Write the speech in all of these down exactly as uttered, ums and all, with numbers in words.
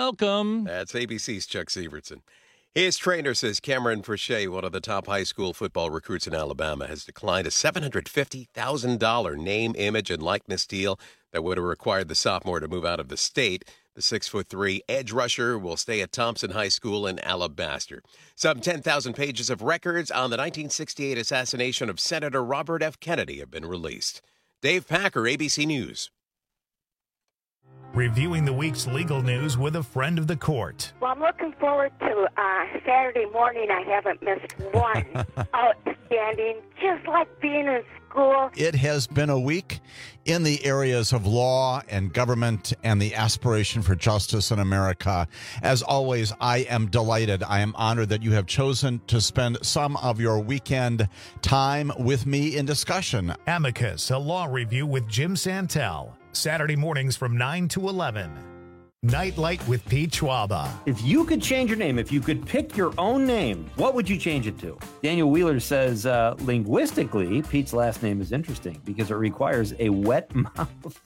welcome. That's A B C's Chuck Severson. His trainer says Cameron Frechette, one of the top high school football recruits in Alabama, has declined a seven hundred fifty thousand dollars name, image, and likeness deal that would have required the sophomore to move out of the state. The six foot three edge rusher will stay at Thompson High School in Alabaster. Some ten thousand pages of records on the nineteen sixty-eight assassination of Senator Robert F. Kennedy have been released. Dave Packer, A B C News. Reviewing the week's legal news with a friend of the court. Well, I'm looking forward to uh, Saturday morning. I haven't missed one. Outstanding, just like being in school. It has been a week in the areas of law and government and the aspiration for justice in America. As always, I am delighted. I am honored that you have chosen to spend some of your weekend time with me in discussion. Amicus, a law review with Jim Santel. Saturday mornings from nine to eleven. Nightlight with Pete Schwaba. If you could change your name, if you could pick your own name, what would you change it to? Daniel Wheeler says, uh, linguistically, Pete's last name is interesting because it requires a wet mouth.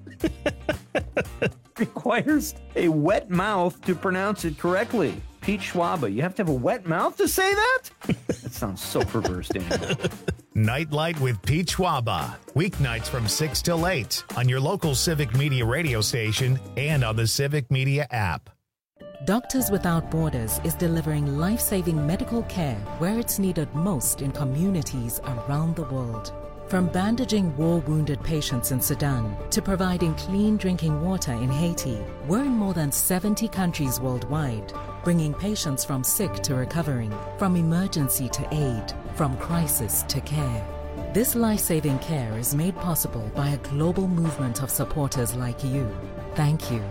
requires a wet mouth to pronounce it correctly. Pete Schwaba, you have to have a wet mouth to say that? That sounds so perverse, Daniel. Nightlight with Pete Schwaba. Weeknights from six till eight on your local Civic Media radio station and on the Civic Media app. Doctors Without Borders is delivering life-saving medical care where it's needed most in communities around the world. From bandaging war-wounded patients in Sudan to providing clean drinking water in Haiti, we're in more than seventy countries worldwide, bringing patients from sick to recovering, from emergency to aid, from crisis to care. This life-saving care is made possible by a global movement of supporters like you. Thank you.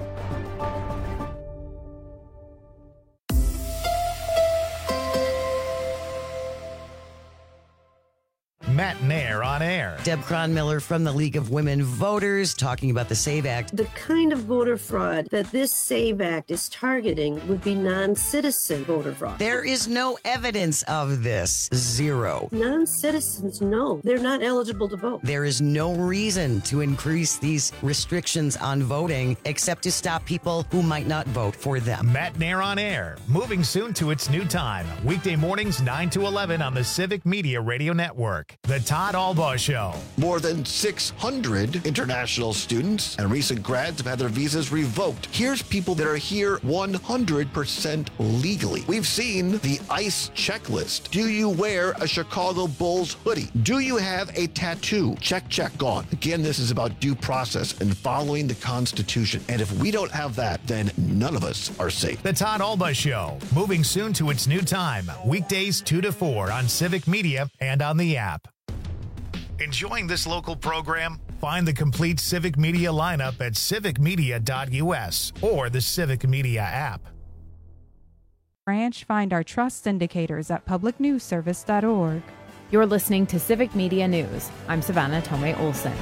Matt Nair on air. Deb Cronmiller from the League of Women Voters talking about the SAVE Act. The kind of voter fraud that this SAVE Act is targeting would be non-citizen voter fraud. There is no evidence of this. Zero. Non-citizens, no. They're not eligible to vote. There is no reason to increase these restrictions on voting except to stop people who might not vote for them. Matt Nair on air. Moving soon to its new time. Weekday mornings nine to eleven on the Civic Media Radio Network. The Todd Albaugh Show. More than six hundred international students and recent grads have had their visas revoked. Here's people that are here one hundred percent legally. We've seen the ICE checklist. Do you wear a Chicago Bulls hoodie? Do you have a tattoo? Check, check, gone. Again, this is about due process and following the Constitution. And if we don't have that, then none of us are safe. The Todd Albaugh Show. Moving soon to its new time. Weekdays two to four on Civic Media and on the app. Enjoying this local program? Find the complete Civic Media lineup at civic media dot u s or the Civic Media app. Branch, find our trust indicators at public news service dot org. You're listening to Civic Media News. I'm Savannah Tomei Olson.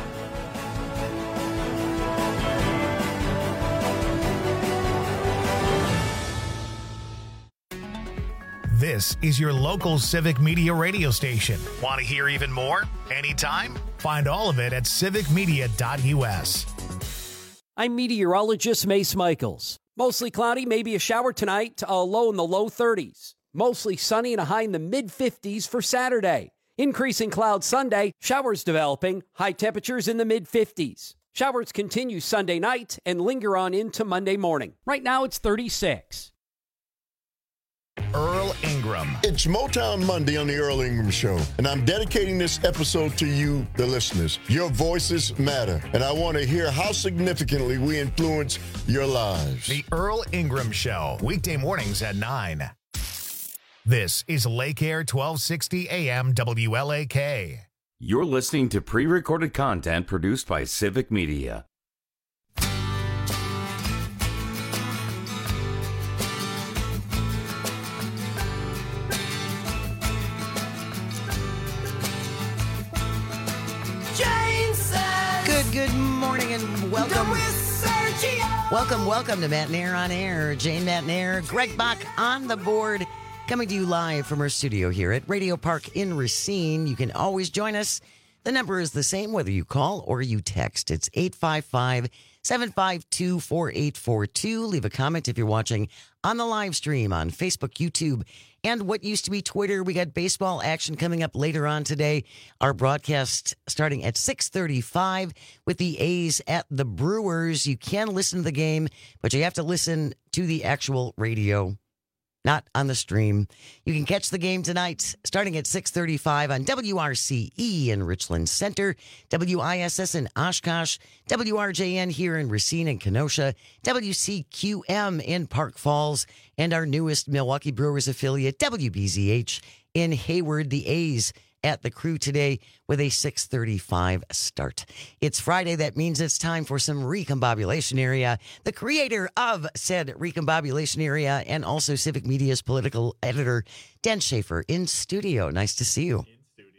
This is your local Civic Media radio station. Want to hear even more? Anytime? Find all of it at civic media dot u s. I'm meteorologist Mace Michaels. Mostly cloudy, maybe a shower tonight, a low in the low thirties. Mostly sunny and a high in the mid fifties for Saturday. Increasing clouds Sunday, showers developing, high temperatures in the mid fifties. Showers continue Sunday night and linger on into Monday morning. Right now it's thirty-six. Earl Ingram. It's Motown Monday on the Earl Ingram Show, and I'm dedicating this episode to you, the listeners. Your voices matter, and I want to hear how significantly we influence your lives. The Earl Ingram Show, weekday mornings at nine. This is Lake Air twelve sixty A M W L A K. You're listening to pre-recorded content produced by Civic Media. Good, good morning and welcome. Welcome, welcome to Matt Nair on Air. Jane Matt Nair, Greg Bach on the board, coming to you live from our studio here at Radio Park in Racine. You can always join us. The number is the same whether you call or you text. It's eight five five, seven five two, four eight four two. Leave a comment if you're watching on the live stream on Facebook, YouTube, and what used to be Twitter. We got baseball action coming up later on today. Our broadcast starting at six thirty-five with the A's at the Brewers. You can listen to the game, but you have to listen to the actual radio, not on the stream. You can catch the game tonight starting at six thirty-five on W R C E in Richland Center, W I S S in Oshkosh, W R J N here in Racine and Kenosha, W C Q M in Park Falls, and our newest Milwaukee Brewers affiliate, W B Z H in Hayward. The A's at the Crew today with a six thirty-five start. It's Friday. That means it's time for some Recombobulation Area. The creator of said Recombobulation Area and also Civic Media's political editor, Dan Schaefer, in studio. Nice to see you.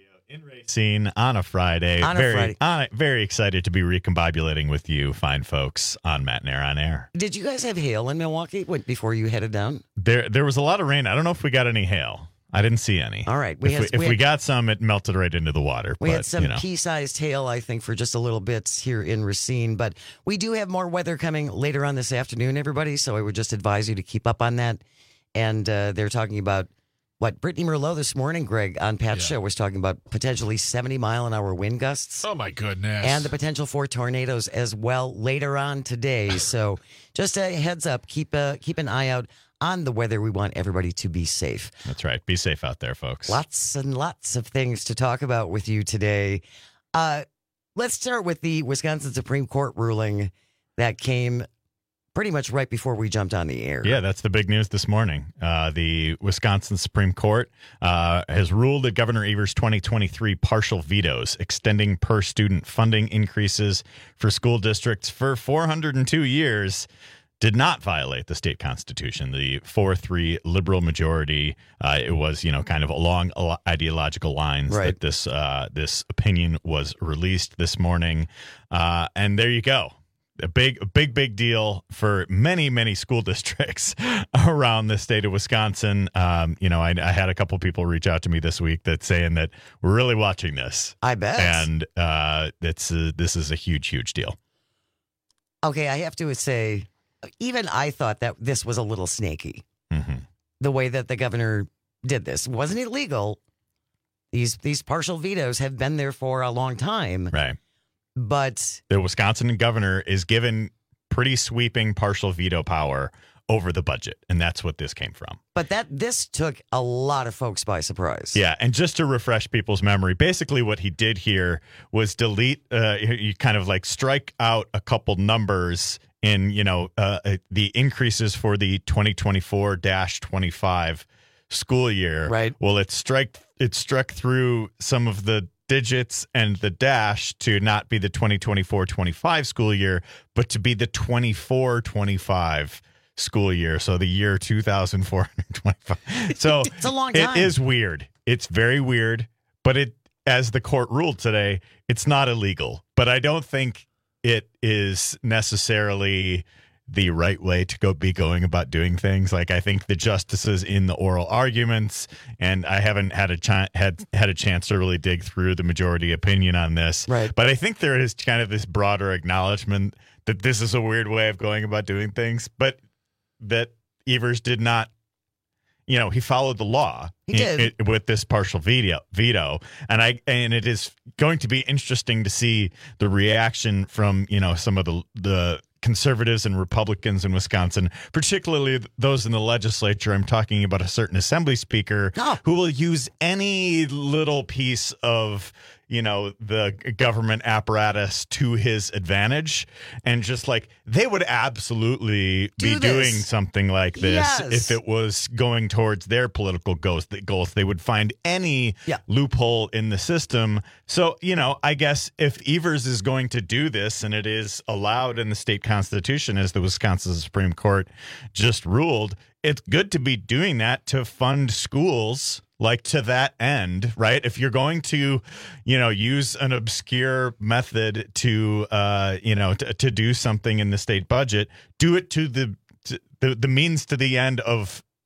Scene on a Friday. On a very, Friday. On, very excited to be recombobulating with you, fine folks, on Matt and Air on Air. Did you guys have hail in Milwaukee before you headed down? There, there was a lot of rain. I don't know if we got any hail. I didn't see any. All right. We if had, we, if we, we had, got some, it melted right into the water. We but, had some you know. pea-sized hail, I think, for just a little bit here in Racine. But we do have more weather coming later on this afternoon, everybody. So I would just advise you to keep up on that. And uh, they're talking about what Brittany Merlot this morning, Greg, on Pat's Yeah. show, was talking about potentially seventy mile an hour wind gusts. Oh, my goodness. And the potential for tornadoes as well later on today. So just a heads up, keep uh, keep an eye out on the weather. We want everybody to be safe. That's right. Be safe out there, folks. Lots and lots of things to talk about with you today. Uh, let's start with the Wisconsin Supreme Court ruling that came pretty much right before we jumped on the air. Yeah, that's the big news this morning. Uh, the Wisconsin Supreme Court uh, has ruled that Governor Evers' twenty twenty-three partial vetoes extending per student funding increases for school districts for four hundred two years did not violate the state constitution. The four three liberal majority, uh, it was, you know, kind of along ideological lines right. that this uh, this opinion was released this morning. Uh, and there you go. A big, a big, big deal for many, many school districts around the state of Wisconsin. Um, you know, I, I had a couple people reach out to me this week that saying that we're really watching this. I bet. And uh, it's a, this is a huge, huge deal. Okay, I have to say, even I thought that this was a little snaky. Mm-hmm. The way that the governor did this. It wasn't illegal. These these partial vetoes have been there for a long time. Right. But the Wisconsin governor is given pretty sweeping partial veto power over the budget, and that's what this came from. But that this took a lot of folks by surprise. Yeah, and just to refresh people's memory, basically what he did here was delete, uh, you kind of like strike out a couple numbers in, you know, uh, the increases for the twenty twenty-four twenty-five school year. Right. Well, it struck it struck through some of the digits and the dash to not be the twenty twenty-four twenty-five school year, but to be the twenty-four twenty-five school year. So the year two thousand four hundred twenty-five. So it's a long time. It is weird. It's very weird, but it, as the court ruled today, it's not illegal. But I don't think it is necessarily the right way to go be going about doing things. Like, I think the justices in the oral arguments, and I haven't had a ch- had had a chance to really dig through the majority opinion on this. Right. But I think there is kind of this broader acknowledgement that this is a weird way of going about doing things, but that Evers did not, you know, he followed the law. He did. in- in- with this partial veto, veto, and I and it is going to be interesting to see the reaction from, you know, some of the the conservatives and Republicans in Wisconsin, particularly those in the legislature. I'm talking about a certain assembly speaker oh. who will use any little piece of, you know, the government apparatus to his advantage. And just like, they would absolutely Do be this. doing something like this Yes. if it was going towards their political goals. goals. They would find any Yeah. loophole in the system. So, you know, I guess if Evers is going to do this, and it is allowed in the state constitution, as the Wisconsin Supreme Court just ruled, it's good to be doing that to fund schools, like, to that end, right? If you're going to, you know, use an obscure method to, uh, you know, to, to do something in the state budget, do it to the, to the the means to the end of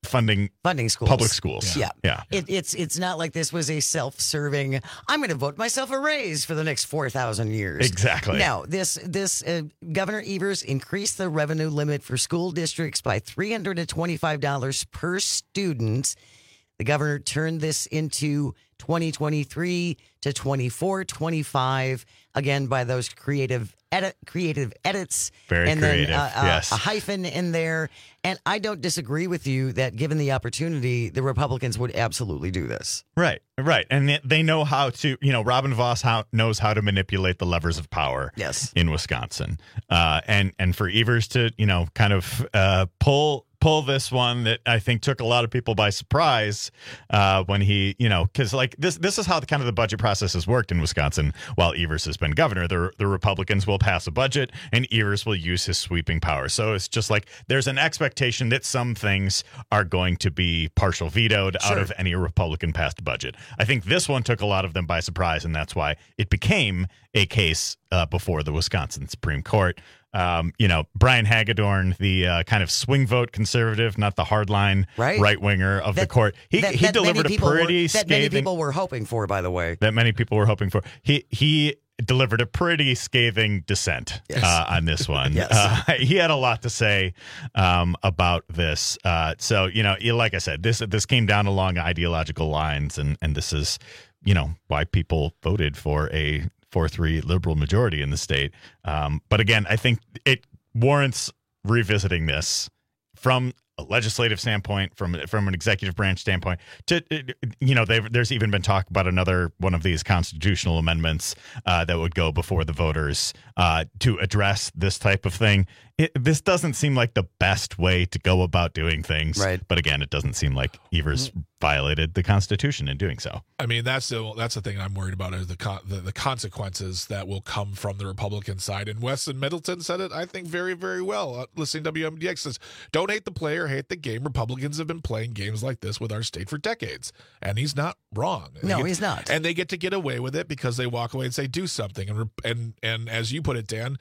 funding funding schools, public schools. Yeah, yeah. It, it's it's not like this was a self-serving. I'm going to vote myself a raise for the next four thousand years. Exactly. No, this this uh, Governor Evers increased the revenue limit for school districts by three hundred and twenty-five dollars per student. The governor turned this into twenty twenty-three to twenty-four twenty-five, again, by those creative edit, creative edits. Very and creative, then uh, yes. uh, a hyphen in there. And I don't disagree with you that given the opportunity, the Republicans would absolutely do this. Right, right. And they- they know how to, you know, Robin Voss how, knows how to manipulate the levers of power yes. in Wisconsin. Uh, and, and for Evers to, you know, kind of uh, pull pull this one that I think took a lot of people by surprise uh, when he, you know, because like this this is how the kind of the budget process has worked in Wisconsin while Evers has been governor. The, the Republicans will pass a budget and Evers will use his sweeping power. So it's just like there's an expectation that some things are going to be partial vetoed Sure. out of any Republican passed budget. I think this one took a lot of them by surprise, and that's why it became a case uh, before the Wisconsin Supreme Court. Um, you know, Brian Hagedorn, the uh, kind of swing vote conservative, not the hardline Right. right winger of That- the court. He that- he that many delivered a people were- pretty that many scathing people were hoping for, by the way. that many people were hoping for. He he delivered a pretty scathing dissent Yes. uh, on this one. Yes. uh, he had a lot to say um, about this. Uh, so you know, like I said, this this came down along ideological lines, and and this is you know why people voted for a four three liberal majority in the state. Um, but again, I think it warrants revisiting this from a legislative standpoint, from from an executive branch standpoint. To you know, there's even been talk about another one of these constitutional amendments uh, that would go before the voters uh, to address this type of thing. It, this doesn't seem like the best way to go about doing things, right? But again, it doesn't seem like Evers violated the Constitution in doing so. I mean, that's the that's the thing I'm worried about is the, con- the the consequences that will come from the Republican side. And Weston Middleton said it, I think, very, very well. Uh, listening to W M D X says, "Don't hate the player, hate the game." Republicans have been playing games like this with our state for decades, and he's not wrong. And No, they get- he's not. And they get to get away with it because they walk away and say, "Do something." And and and as you put it, Dan,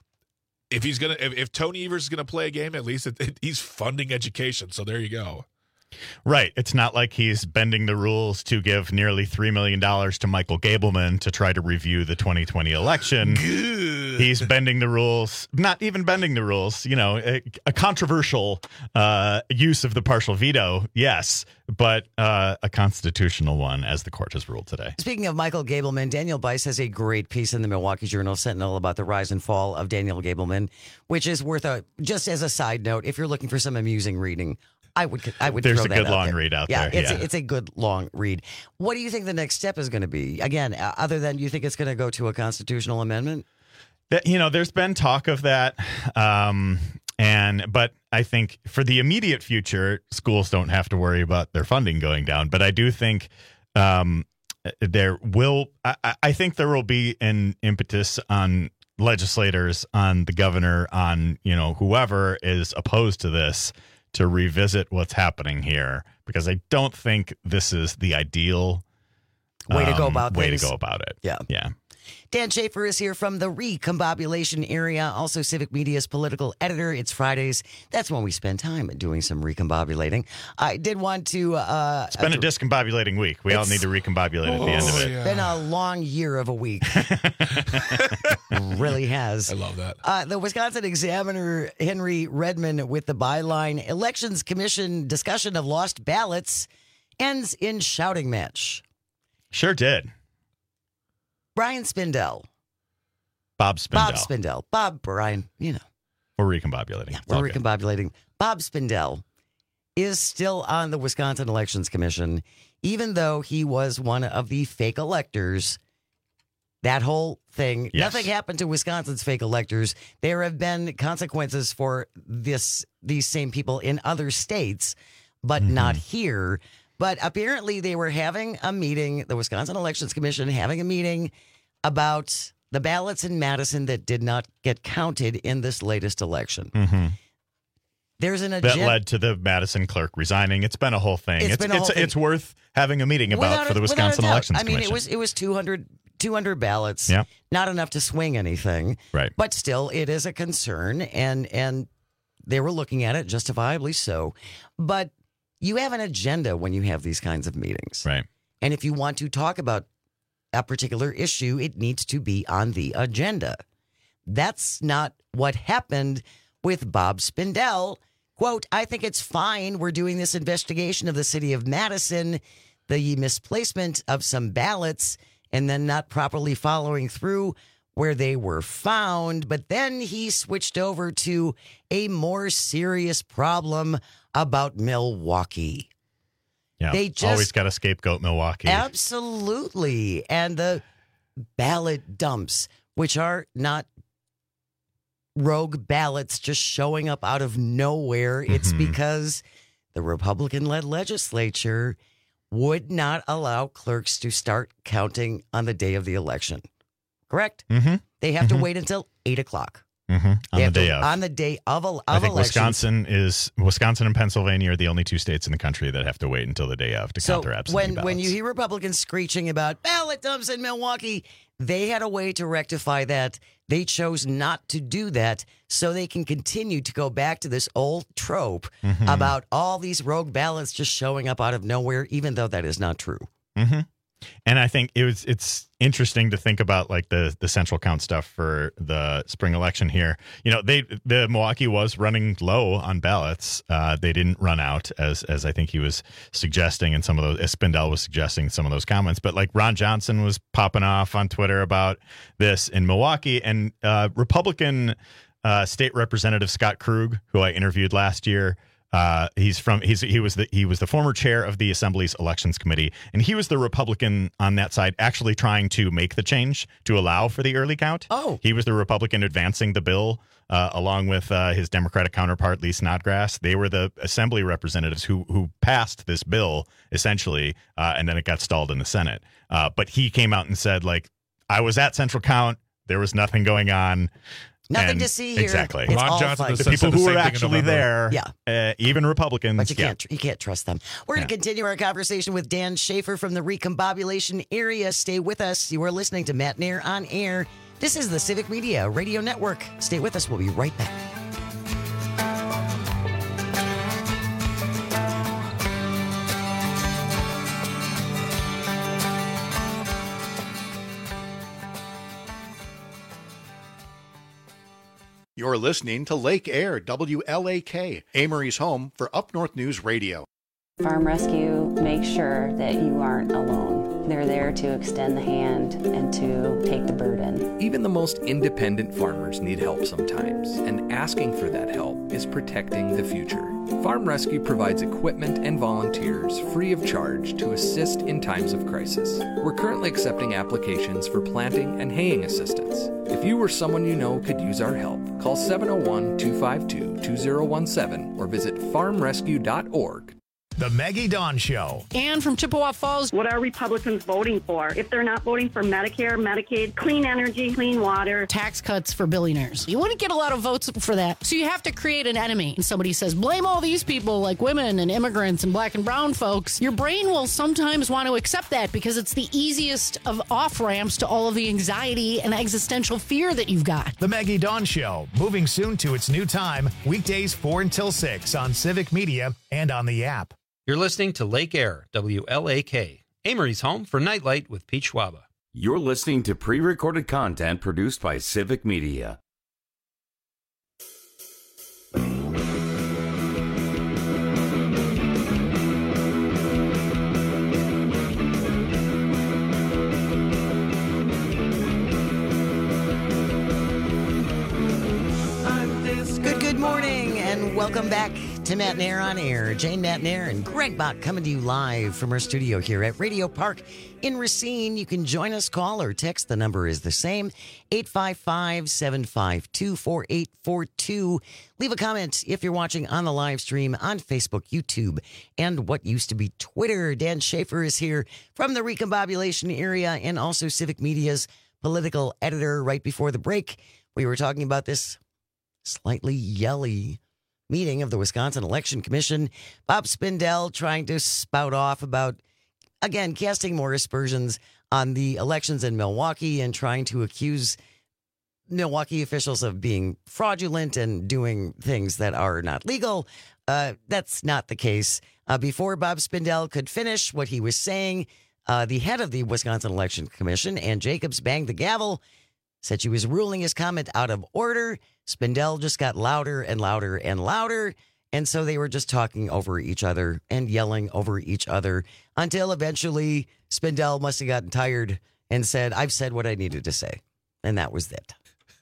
if he's gonna, if, if Tony Evers is gonna play a game, at least it, it, he's funding education. So there you go. Right. It's not like he's bending the rules to give nearly three million dollars to Michael Gableman to try to review the twenty twenty election. Good. He's bending the rules, not even bending the rules, you know, a, a controversial uh, use of the partial veto, yes, but uh, a constitutional one, as the court has ruled today. Speaking of Michael Gableman, Daniel Bice has a great piece in the Milwaukee Journal Sentinel about the rise and fall of Daniel Gableman, which is worth a, just as a side note, if you're looking for some amusing reading, I would I would There's throw a that good out long there. read out yeah, there, It's yeah. A, it's a good long read. What do you think the next step is going to be? Again, uh, other than you think it's going to go to a constitutional amendment? That, you know, there's been talk of that. Um, and but I think for the immediate future, schools don't have to worry about their funding going down. But I do think um, there will I, I think there will be an impetus on legislators, on the governor, on, you know, whoever is opposed to this to revisit what's happening here, because I don't think this is the ideal Way to go um, about way things. to go about it. Yeah. Yeah. Dan Schaefer is here from the Recombobulation area, also Civic Media's political editor. It's Fridays. That's when we spend time doing some recombobulating. I did want to... Uh, It's been a discombobulating week. We all It's- need to recombobulate at the end of it. It's been a long year of a week. Really has. I love that. Uh, the Wisconsin Examiner, Henry Redmond, with the byline, Elections Commission discussion of lost ballots ends in shouting match. Sure did. Brian Spindell. Bob Spindell. Bob Spindell. Bob, Brian, you know. We're recombobulating. Yeah, It's all we're good. recombobulating. Bob Spindell is still on the Wisconsin Elections Commission, even though he was one of the fake electors. That whole thing, Yes. nothing happened to Wisconsin's fake electors. There have been consequences for this these same people in other states, but Mm-hmm. not here. But apparently they were having a meeting, the Wisconsin Elections Commission having a meeting about the ballots in Madison that did not get counted in this latest election. Mhm. There's an That agenda. led to the Madison clerk resigning. It's been a whole thing. It's It's been a it's, whole thing. it's worth having a meeting about Without for a- the without a Wisconsin doubt. Elections I mean, Commission. it was it was two hundred, two hundred ballots. Yeah. Not enough to swing anything. Right. But still, it is a concern, and and they were looking at it, justifiably so. But you have an agenda when you have these kinds of meetings. Right. And if you want to talk about a particular issue, it needs to be on the agenda. That's not what happened with Bob Spindell. Quote, I think it's fine. We're doing this investigation of the city of Madison, the misplacement of some ballots, and then not properly following through where they were found. But then he switched over to a more serious problem about Milwaukee. Yeah, they just always got to scapegoat Milwaukee. Absolutely. And the ballot dumps, which are not rogue ballots just showing up out of nowhere. It's Mm-hmm. because the Republican-led legislature would not allow clerks to start counting on the day of the election. Correct? Mm-hmm. They have mm-hmm. to wait until eight o'clock. Mm-hmm. On They the have day to- of. On the day of, of I think elections. Wisconsin is Wisconsin and Pennsylvania are the only two states in the country that have to wait until the day of to So count their absentee when, ballots. when you hear Republicans screeching about ballot dumps in Milwaukee, they had a way to rectify that. They chose not to do that so they can continue to go back to this old trope Mhm. about all these rogue ballots just showing up out of nowhere, even though that is not true. Mm-hmm. And I think it was it's interesting to think about like the the central count stuff for the spring election here. You know, they the Milwaukee was running low on ballots. Uh, they didn't run out as as I think he was suggesting, and some of those as Spindell was suggesting some of those comments. But like Ron Johnson was popping off on Twitter about this in Milwaukee, and uh, Republican uh, State Representative Scott Krug, who I interviewed last year. Uh, he's from he's he was the he was the former chair of the Assembly's Elections Committee, and he was the Republican on that side actually trying to make the change to allow for the early count. Oh, he was the Republican advancing the bill uh, along with uh, his Democratic counterpart Lee Snodgrass. They were the Assembly representatives who who passed this bill essentially, uh, and then it got stalled in the Senate. Uh, but he came out and said, like, I was at central count. There was nothing going on. Nothing And to see here. Exactly. It's Ron all Johnson fake. The people who were actually there, Yeah. uh, even Republicans. But you yeah. can't you can't trust them. We're going to continue our conversation with Dan Schaefer from the Recombobulation area. Stay with us. You are listening to Matt Nair on Air. This is the Civic Media Radio Network. Stay with us. We'll be right back. You're listening to Lake Air, W L A K, Amory's home for Up North News Radio. Farm Rescue makes sure that you aren't alone. They're there to extend the hand and to take the burden. Even the most independent farmers need help sometimes, and asking for that help is protecting the future. Farm Rescue provides equipment and volunteers free of charge to assist in times of crisis. We're currently accepting applications for planting and haying assistance. If you or someone you know could use our help, call seven oh one, two five two, two oh one seven or visit farm rescue dot org. The Maggie Dawn Show. Ann from Chippewa Falls. What are Republicans voting for? If they're not voting for Medicare, Medicaid, clean energy, clean water. Tax cuts for billionaires. You wouldn't get a lot of votes for that. So you have to create an enemy. And somebody says, blame all these people like women and immigrants and black and brown folks. Your brain will sometimes want to accept that because it's the easiest of off-ramps to all of the anxiety and existential fear that you've got. The Maggie Dawn Show, moving soon to its new time, weekdays four until six on Civic Media and on the app. You're listening to Lake Air, W L A K, Amory's home for Nightlight with Pete Schwaba. You're listening to pre-recorded content produced by Civic Media. Good, good morning, and welcome back to Matt Nair on Air. Jane Matt Nair and Greg Bach coming to you live from our studio here at Radio Park in Racine. You can join us, call or text. The number is the same, eight five five, seven five two, four eight four two. Leave a comment if you're watching on the live stream on Facebook, YouTube, and what used to be Twitter. Dan Schaefer is here from the Recombobulation area and also Civic Media's political editor. Right before the break, we were talking about this slightly yelly meeting of the Wisconsin Election Commission. Bob Spindell trying to spout off about, again, casting more aspersions on the elections in Milwaukee and trying to accuse Milwaukee officials of being fraudulent and doing things that are not legal. uh, that's not the case. Uh, before Bob Spindell could finish what he was saying, uh, the head of the Wisconsin Election Commission, Ann Jacobs, banged the gavel, said she was ruling his comment out of order. Spindell just got louder and louder and louder. And so they were just talking over each other and yelling over each other until eventually Spindell must have gotten tired and said, I've said what I needed to say. And that was it.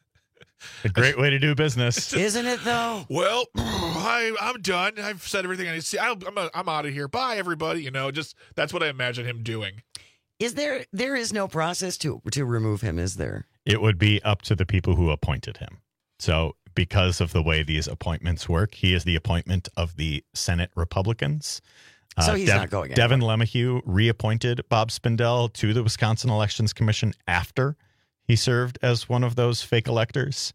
A great way to do business. Isn't it, though? Well, I, I'm done. I've said everything I need to say. I'm, I'm, I'm out of here. Bye, everybody. You know, just that's what I imagine him doing. Is there, there is no process to, to remove him, is there? It would be up to the people who appointed him. So because of the way these appointments work, he is the appointment of the Senate Republicans. So he's Dev- not going anywhere. Devin LeMahieu reappointed Bob Spindell to the Wisconsin Elections Commission after he served as one of those fake electors.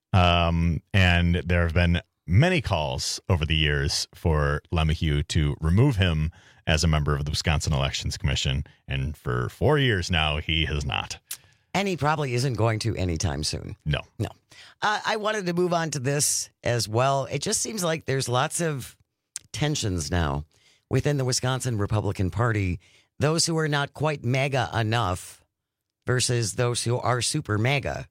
Um, and there have been many calls over the years for LeMahieu to remove him as a member of the Wisconsin Elections Commission. And for four years now, he has not. And he probably isn't going to anytime soon. No. No. Uh, I wanted to move on to this as well. It just seems like there's lots of tensions now within the Wisconsin Republican Party. Those who are not quite MAGA enough versus those who are super MAGA.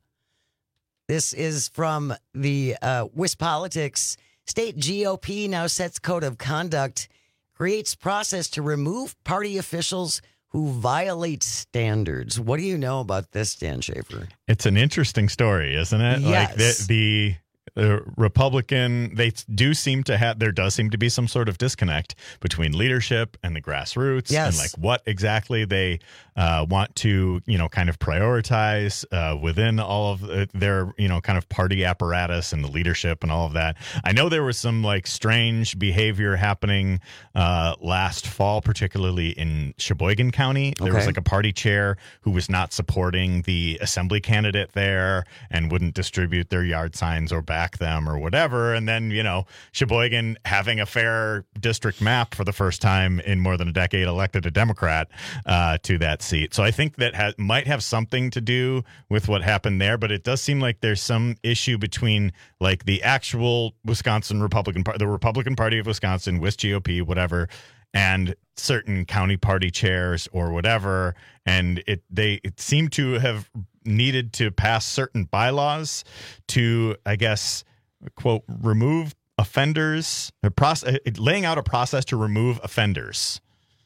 This is from the uh, WisPolitics. State G O P now sets code of conduct, creates process to remove party officials who violate standards. What do you know about this, Dan Schaefer? It's an interesting story, isn't it? Yes. Like the, the the Republican, they do seem to have, there does seem to be some sort of disconnect between leadership and the grassroots. Yes. And like what exactly they uh, want to, you know, kind of prioritize uh, within all of their, you know, kind of party apparatus and the leadership and all of that. I know there was some like strange behavior happening uh, last fall, particularly in Sheboygan County. There Okay. was like a party chair who was not supporting the assembly candidate there and wouldn't distribute their yard signs or back them or whatever. And then, you know, Sheboygan, having a fair district map for the first time in more than a decade, elected a Democrat uh, to that seat. So I think that ha- might have something to do with what happened there. But it does seem like there's some issue between like the actual Wisconsin Republican Party, the Republican Party of Wisconsin, Wis G O P, whatever, and certain county party chairs or whatever. And it they it seemed to have needed to pass certain bylaws to, I guess, quote, remove offenders, a process, laying out a process to remove offenders.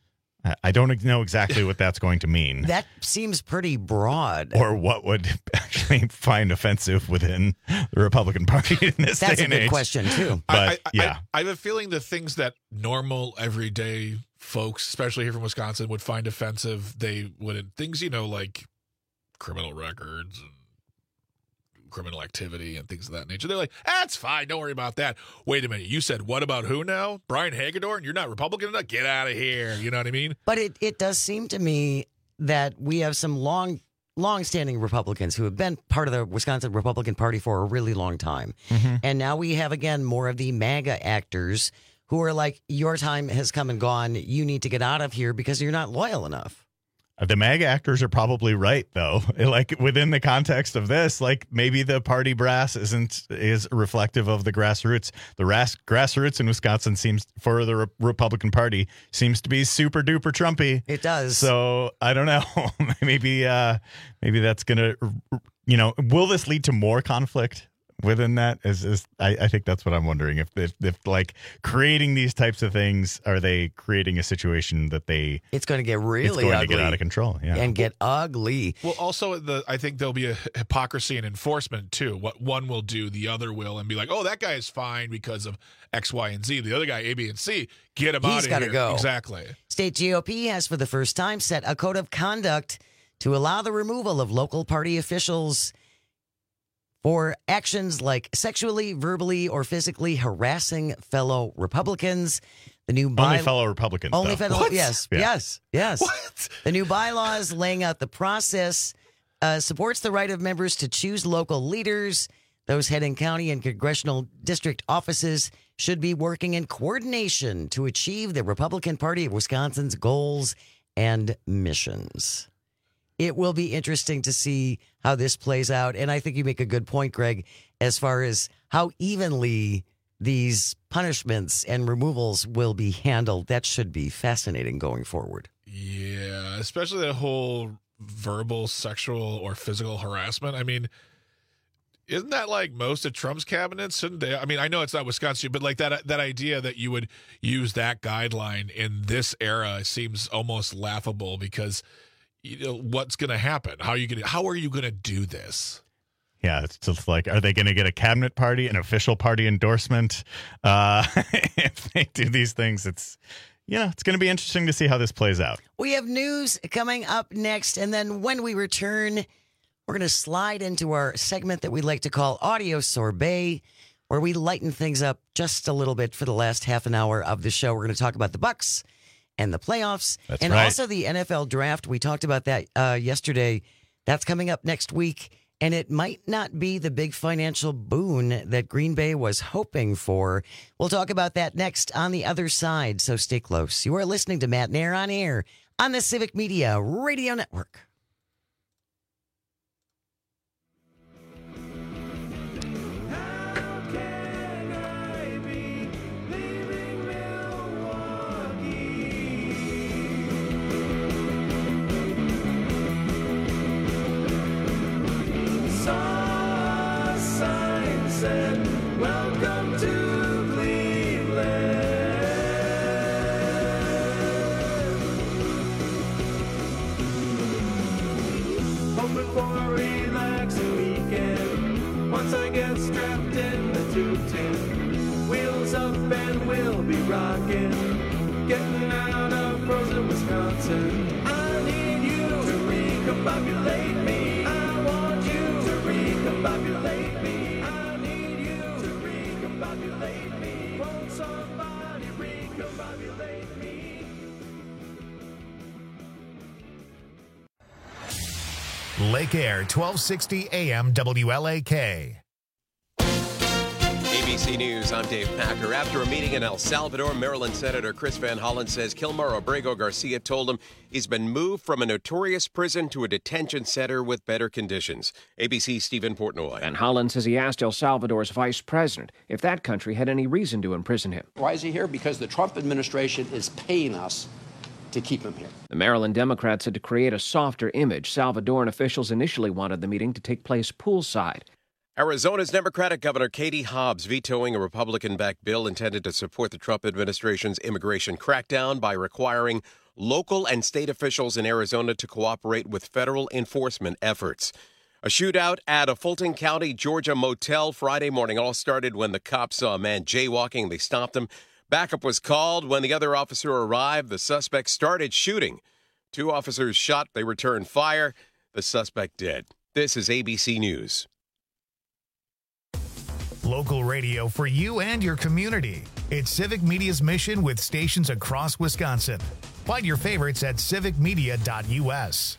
I don't know exactly what that's going to mean. That seems pretty broad. Or what would actually find offensive within the Republican Party in this That's day a and good age. question, too. But I, I, yeah. I, I have a feeling the things that normal, everyday folks, especially here from Wisconsin, would find offensive, they wouldn't. Things, you know, like criminal records and criminal activity and things of that nature. They're like, that's fine. Don't worry about that. Wait a minute. You said what about who now? Brian Hagedorn? You're not Republican enough? Get out of here. You know what I mean? But it, it does seem to me that we have some long, long-standing Republicans who have been part of the Wisconsin Republican Party for a really long time. Mm-hmm. And now we have, again, more of the MAGA actors who are like, your time has come and gone. You need to get out of here because you're not loyal enough. The MAGA actors are probably right, though. Like within the context of this, like maybe the party brass isn't is reflective of the grassroots. The ras- grassroots in Wisconsin seems, for the Re- Republican Party, seems to be super duper Trumpy. It does. So I don't know. maybe uh, maybe that's gonna, you know, will this lead to more conflict within that? Is is I, I think that's what I'm wondering. If, if if like creating these types of things, are they creating a situation that they It's going to get really it's going ugly. to get out of control? Yeah. And get ugly. Well, also, the I think there'll be a hypocrisy in enforcement, too. What one will do, the other will, and be like, oh, that guy is fine because of X, Y, and Z. The other guy, A, B, and C, get him out of He's here. got to go. Exactly. State G O P has for the first time set a code of conduct to allow the removal of local party officials for actions like sexually, verbally, or physically harassing fellow Republicans. The new by- Only fellow Republicans. Only though. fellow, What? yes, Yeah. yes, yes. What? The new bylaws laying out the process uh, supports the right of members to choose local leaders. Those heading county and congressional district offices should be working in coordination to achieve the Republican Party of Wisconsin's goals and missions. It will be interesting to see how this plays out. And I think you make a good point, Greg, as far as how evenly these punishments and removals will be handled. That should be fascinating going forward. Yeah, especially that whole verbal, sexual, or physical harassment. I mean, isn't that like most of Trump's cabinets? Shouldn't they? I mean, I know it's not Wisconsin, but like that that idea that you would use that guideline in this era seems almost laughable because you know what's going to happen? How are you going to how are you going to do this? Yeah, it's just like, are they going to get a cabinet party, an official party endorsement? Uh, if they do these things, it's, you know, it's going to be interesting to see how this plays out. We have news coming up next. And then when we return, we're going to slide into our segment that we like to call Audio Sorbet, where we lighten things up just a little bit for the last half an hour of the show. We're going to talk about the Bucks and the playoffs. That's and right. Also the N F L draft. We talked about that uh, yesterday. That's coming up next week. And it might not be the big financial boon that Green Bay was hoping for. We'll talk about that next on the other side, so stay close. You are listening to Matt Nair on Air on the Civic Media Radio Network. Welcome to Cleveland. Hoping for a relaxing weekend. Once I get strapped in the two ten, wheels up and we'll be rocking. Getting out of frozen Wisconsin. I need you to recombobulate me. I want you to recombobulate me. Recombobulate me. Won't somebody recombobulate me? Lake Air, twelve sixty A M W L A K. A B C News, I'm Dave Packer. After a meeting in El Salvador, Maryland Senator Chris Van Hollen says Kilmar Abrego Garcia told him he's been moved from a notorious prison to a detention center with better conditions. A B C's Stephen Portnoy. Van Hollen says he asked El Salvador's vice president if that country had any reason to imprison him. Why is he here? Because the Trump administration is paying us to keep him here. The Maryland Democrats said to create a softer image, Salvadoran officials initially wanted the meeting to take place poolside. Arizona's Democratic Governor Katie Hobbs vetoing a Republican-backed bill intended to support the Trump administration's immigration crackdown by requiring local and state officials in Arizona to cooperate with federal enforcement efforts. A shootout at a Fulton County, Georgia motel Friday morning all started when the cops saw a man jaywalking. They stopped him. Backup was called. When the other officer arrived, the suspect started shooting. Two officers shot. They returned fire. The suspect dead. This is A B C News. Local radio for you and your community. It's Civic Media's mission with stations across Wisconsin. Find your favorites at civic media dot U S.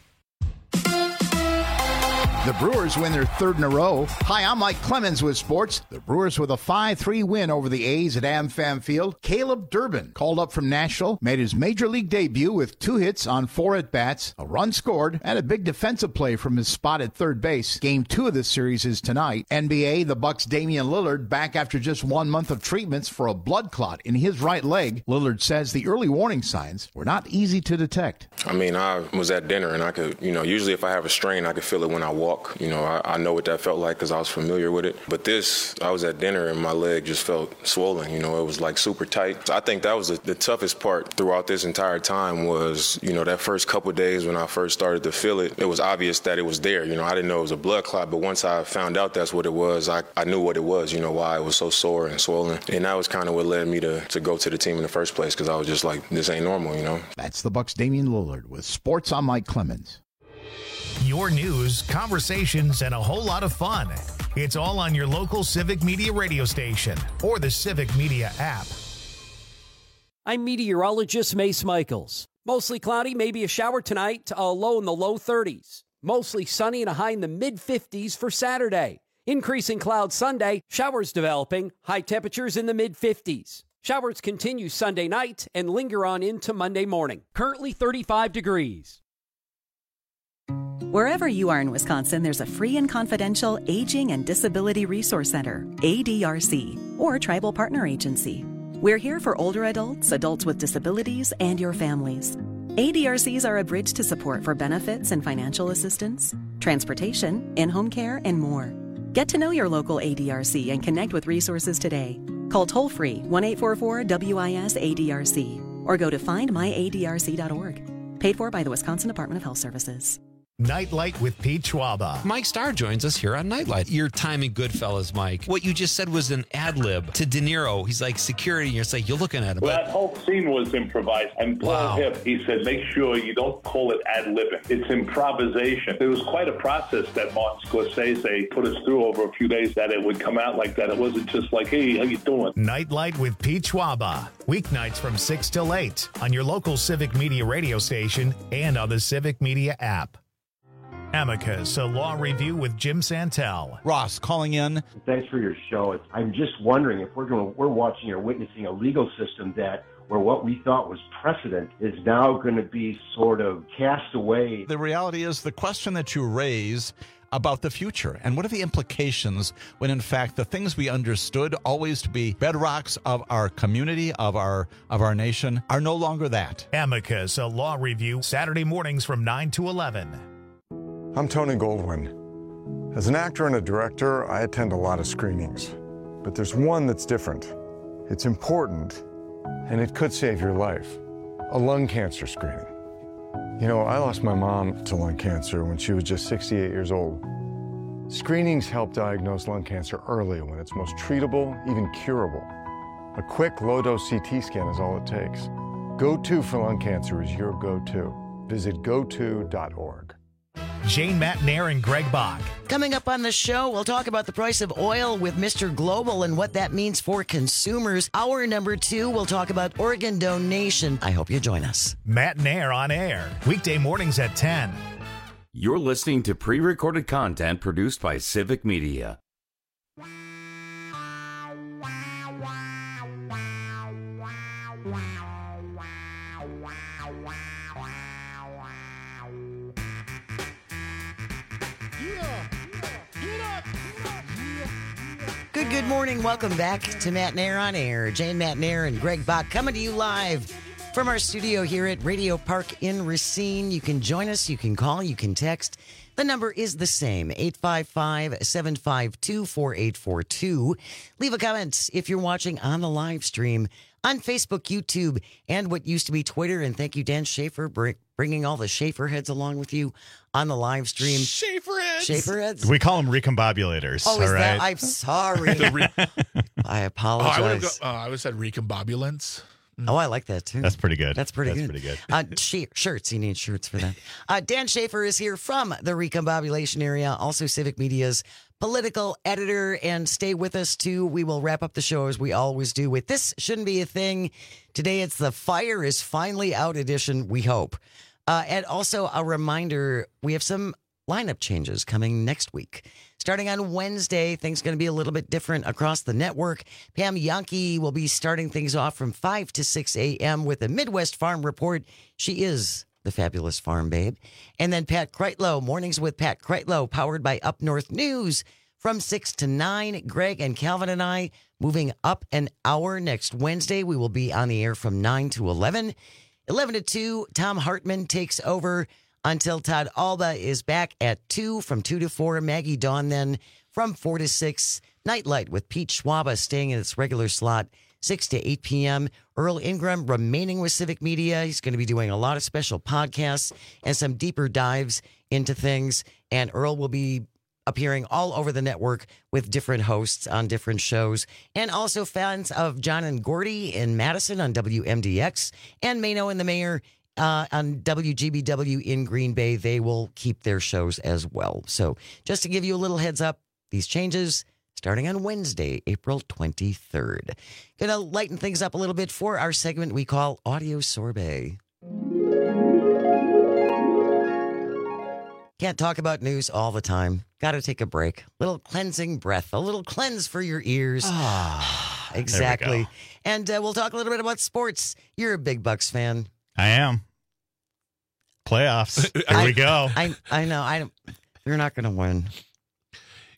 The Brewers win their third in a row. Hi, I'm Mike Clemens with sports. The Brewers with a five three win over the A's at AmFam Field. Caleb Durbin, called up from Nashville, made his major league debut with two hits on four at-bats, a run scored, and a big defensive play from his spot at third base. Game two of this series is tonight. N B A, the Bucks' Damian Lillard back after just one month of treatments for a blood clot in his right leg. Lillard says the early warning signs were not easy to detect. I mean, I was at dinner, and I could, you know, usually if I have a strain, I could feel it when I walk. You know, I, I know what that felt like because I was familiar with it. But this, I was at dinner and my leg just felt swollen. You know, it was like super tight. So I think that was the, the toughest part throughout this entire time was, you know, that first couple of days when I first started to feel it, it was obvious that it was there. You know, I didn't know it was a blood clot, but once I found out that's what it was, I, I knew what it was, you know, why it was so sore and swollen. And that was kind of what led me to, to go to the team in the first place because I was just like, this ain't normal, you know. That's the Bucks' Damian Lillard with Sports. I'm Mike Clemens. Your news, conversations, and a whole lot of fun. It's all on your local Civic Media radio station or the Civic Media app. I'm meteorologist Mace Michaels. Mostly cloudy, maybe a shower tonight, a low in the low thirties. Mostly sunny and a high in the mid fifties for Saturday. Increasing clouds Sunday, showers developing, high temperatures in the mid fifties. Showers continue Sunday night and linger on into Monday morning. Currently thirty-five degrees. Wherever you are in Wisconsin, there's a free and confidential Aging and Disability Resource Center, A D R C. or tribal partner agency. We're here for older adults, adults with disabilities, and your families. A D R Cs are a bridge to support for benefits and financial assistance, transportation, in-home care, and more. Get to know your local A D R C and connect with resources today. Call toll-free one eight four four W I S A D R C or go to find my A D R C dot org. Paid for by the Wisconsin Department of Health Services. Nightlight with Pete Schwaba. Mike Starr joins us here on Nightlight. Your time in Goodfellas, Mike. What you just said was an ad lib to De Niro. He's like security, and you're like, you're looking at him. Well, that whole scene was improvised. And Paul Wow. Hipp, he said, make sure you don't call it ad libbing. It's improvisation. It was quite a process that Martin Scorsese put us through over a few days that it would come out like that. It wasn't just like, hey, how you doing? Nightlight with Pete Schwaba. Weeknights from six till eight on your local Civic Media radio station and on the Civic Media app. Amicus, a law review with Jim Santel. Ross calling in. Thanks for your show. It's, I'm just wondering if we're going we're watching or witnessing a legal system that where what we thought was precedent is now going to be sort of cast away. The reality is the question that you raise about the future and what are the implications when in fact the things we understood always to be bedrocks of our community, of our of our nation, are no longer that. Amicus, a law review, Saturday mornings from nine to eleven. I'm Tony Goldwyn. As an actor and a director, I attend a lot of screenings. But there's one that's different. It's important, and it could save your life. A lung cancer screening. You know, I lost my mom to lung cancer when she was just sixty-eight years old. Screenings help diagnose lung cancer early when it's most treatable, even curable. A quick low-dose C T scan is all it takes. Go To for lung cancer is your go-to. Visit go to dot org. Jane Matnair and Greg Bach. Coming up on the show, we'll talk about the price of oil with Mister Global and what that means for consumers. Hour number two, we'll talk about organ donation. I hope you join us. Matnair on air, weekday mornings at ten. You're listening to pre-recorded content produced by Civic Media. Good, good morning. Welcome back to Matnair on Air. Jane Matnair and Greg Bach coming to you live from our studio here at Radio Park in Racine. You can join us. You can call. You can text. The number is the same, eight five five, seven five two, four eight four two. Leave a comment if you're watching on the live stream on Facebook, YouTube, and what used to be Twitter. And thank you, Dan Schaefer, br- bringing all the Schaefer heads along with you on the live stream. Schaefer heads. Schaefer heads. We call them recombobulators. Oh, is all that? right? I'm sorry. re- I Oh, apologize. I would have go, uh, I would have said recombobulance. Oh, I like that too. That's pretty good. That's pretty That's good. pretty good. Uh, she- shirts. You need shirts for that. Uh, Dan Schaefer is here from the recombobulation area, also Civic Media's political editor. And stay with us too. We will wrap up the show as we always do with This Shouldn't Be a Thing. Today it's the Fire is Finally Out edition, we hope. Uh, and also a reminder, we have some lineup changes coming next week. Starting on Wednesday, things going to be a little bit different across the network. Pam Yankee will be starting things off from five to six a.m. with a Midwest Farm Report. She is the fabulous farm babe. And then Pat Kreitlow, Mornings with Pat Kreitlow, powered by Up North News from six to nine. Greg and Calvin and I moving up an hour next Wednesday. We will be on the air from nine to eleven. eleven to two, Tom Hartman takes over until Todd Alba is back at two, from two to four. Maggie Dawn then from four to six. Nightlight with Pete Schwaba staying in its regular slot, six to eight p.m. Earl Ingram remaining with Civic Media. He's going to be doing a lot of special podcasts and some deeper dives into things. And Earl will be appearing all over the network with different hosts on different shows. And also fans of John and Gordy in Madison on W M D X and Mano and the Mayor Uh, on W G B W in Green Bay, they will keep their shows as well. So just to give you a little heads up, these changes starting on Wednesday, April twenty-third. Going to lighten things up a little bit for our segment we call Audio Sorbet. Can't talk about news all the time. Got to take a break. Little cleansing breath, a little cleanse for your ears. Ah, exactly. And uh, we'll talk a little bit about sports. You're a big Bucks fan. I am. Playoffs. Here I, we go. I I know. I don't. They're not going to win.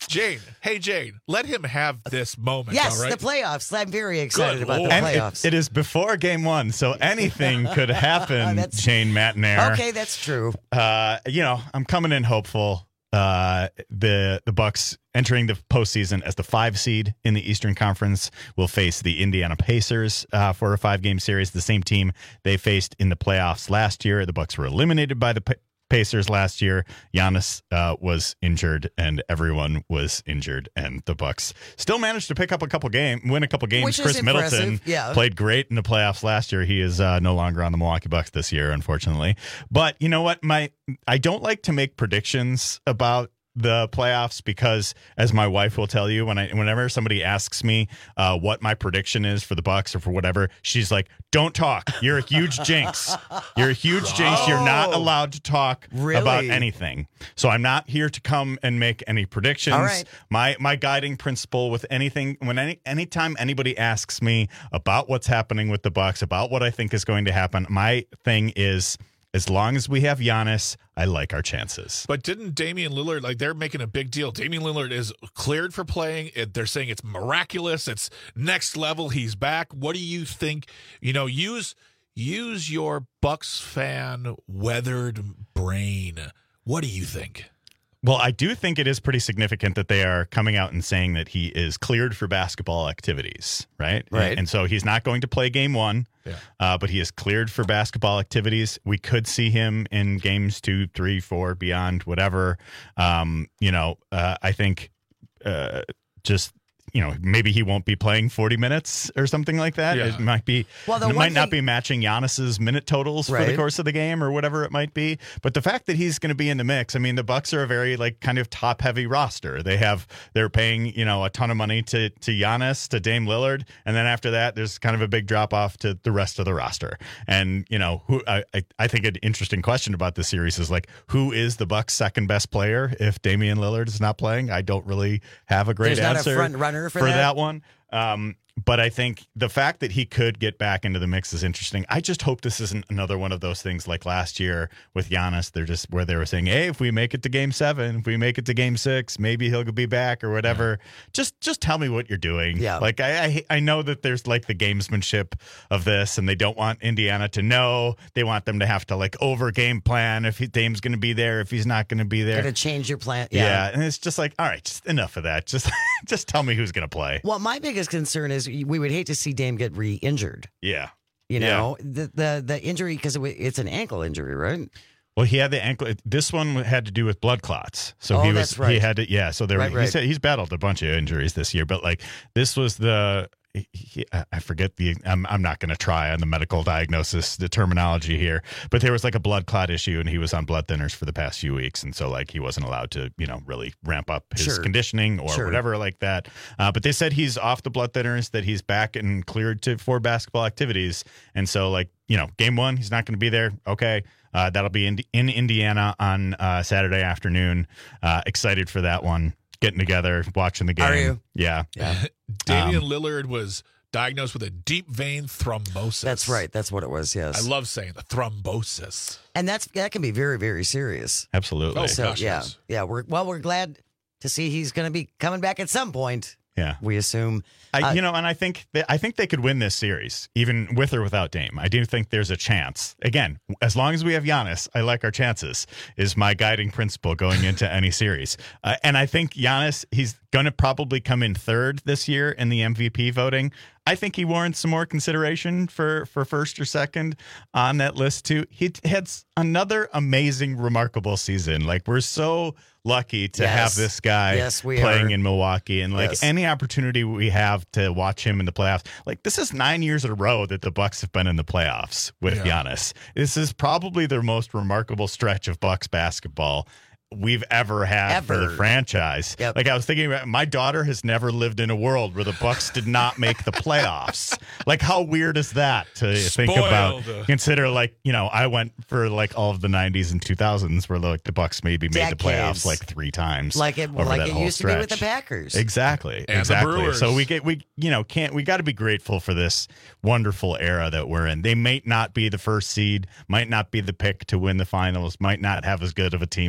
Jane, hey Jane, let him have this moment. Yes, all right? the playoffs. I'm very excited Good about Lord. the And playoffs. it, it is before game one, so anything could happen, Jane Matnair. Okay, that's true. Uh, you know, I'm coming in hopeful. Uh, the the Bucks entering the postseason as the five seed in the Eastern Conference will face the Indiana Pacers uh, for a five game series. The same team they faced in the playoffs last year. The Bucks were eliminated by the Pa- Pacers last year. Giannis uh, was injured, and everyone was injured, and the Bucks still managed to pick up a couple game, win a couple games. Which is Chris impressive, Middleton yeah. played great in the playoffs last year. He is uh, no longer on the Milwaukee Bucks this year, unfortunately. But you know what? My I don't like to make predictions about the playoffs because, as my wife will tell you, when I whenever somebody asks me uh, what my prediction is for the Bucks or for whatever, she's like, "Don't talk. You're a huge jinx. You're a huge jinx. You're not allowed to talk Really? about anything." So I'm not here to come and make any predictions. All right. My my guiding principle with anything, when any anytime anybody asks me about what's happening with the Bucks, about what I think is going to happen, my thing is, as long as we have Giannis, I like our chances. But didn't Damian Lillard, like they're making a big deal. Damian Lillard is cleared for playing. It, they're saying it's miraculous. It's next level. He's back. What do you think? You know, use use your Bucks fan weathered brain. What do you think? Well, I do think it is pretty significant that they are coming out and saying that he is cleared for basketball activities, right? Right. And so he's not going to play game one, Yeah. uh, but he is cleared for basketball activities. We could see him in games two, three, four, beyond, whatever. Um, you know, uh, I think uh, just... You know, maybe he won't be playing forty minutes or something like that. Yeah. It might be, Well, the it one might not thing- be matching Giannis's minute totals for the Right. course of the game or whatever it might be. But the fact that he's going to be in the mix, I mean, the Bucks are a very like kind of top heavy roster. They have they're paying you know a ton of money to to Giannis, to Dame Lillard, and then after that, there's kind of a big drop off to the rest of the roster. And you know, who I I, I think an interesting question about this series is like, who is the Bucks' second best player if Damian Lillard is not playing? I don't really have a great There's not a answer front runner for that? that one. Um, but I think the fact that he could get back into the mix is interesting. I just hope this isn't another one of those things like last year with Giannis. They're just where they were saying, "Hey, if we make it to game seven, if we make it to game six, maybe he'll be back or whatever." Yeah. Just, just tell me what you're doing. Yeah. Like I, I, I know that there's like the gamesmanship of this, and they don't want Indiana to know. They want them to have to like over game plan if he, Dame's going to be there, if he's not going to be there. Got to change your plan. Yeah. Yeah. and it's just like, all right, just enough of that. Just, just tell me who's going to play. Well, my biggest concern is we would hate to see Dame get re-injured. Yeah. You Yeah. know, the the the injury, because it, it's an ankle injury, right? Well, he had the ankle. This one had to do with blood clots. So Oh, he was that's right. he had to yeah. So there Right, he right. said he's battled a bunch of injuries this year, but like this was the he, he, I forget the I'm I'm not going to try on the medical diagnosis, the terminology here, but there was like a blood clot issue, and he was on blood thinners for the past few weeks, and so like he wasn't allowed to you know really ramp up his Sure. conditioning or Sure. whatever like that. Uh, but they said he's off the blood thinners, that he's back and cleared to for basketball activities, and so like you know game one he's not going to be there. Okay. Uh, that'll be in, in Indiana on uh, Saturday afternoon. Uh, excited for that one. Getting together, watching the game. Are you? Yeah. Yeah. Damian Um, Lillard was diagnosed with a deep vein thrombosis. That's right. That's what it was. Yes. I love saying the thrombosis. And that's that can be very, very serious. Absolutely. Oh, So gosh, yeah, yes. yeah. We're well. We're glad to see he's going to be coming back at some point. Yeah. We assume. I, Uh, you know, and I think that, I think they could win this series, even with or without Dame. I do think there's a chance. Again, as long as we have Giannis, I like our chances. Is my guiding principle going into any series. Uh, and I think Giannis, he's going to probably come in third this year in the M V P voting. I think he warrants some more consideration for for first or second on that list too. He had another amazing, remarkable season. Like we're so lucky to Yes. have this guy Yes, we playing are. in Milwaukee, and like Yes. any opportunity we have to watch him in the playoffs. Like this is nine years in a row that the Bucks have been in the playoffs with Yeah. Giannis. This is probably the most remarkable stretch of Bucks basketball we've ever had for the Ever. franchise. Yep. Like I was thinking about, my daughter has never lived in a world where the Bucks did not make the playoffs. Like how weird is that to think about? Spoiled. Consider like, you know, I went for like all of the nineties and two thousands where like the Bucks maybe made the Decades. playoffs like three times. like it, over like that it whole used to be with the stretch. Packers. Exactly. And the exactly. Brewers. So we get we you know can't we got to be grateful for this wonderful era that we're in. They might not be the first seed, might not be the pick to win the finals, might not have as good of a team as they did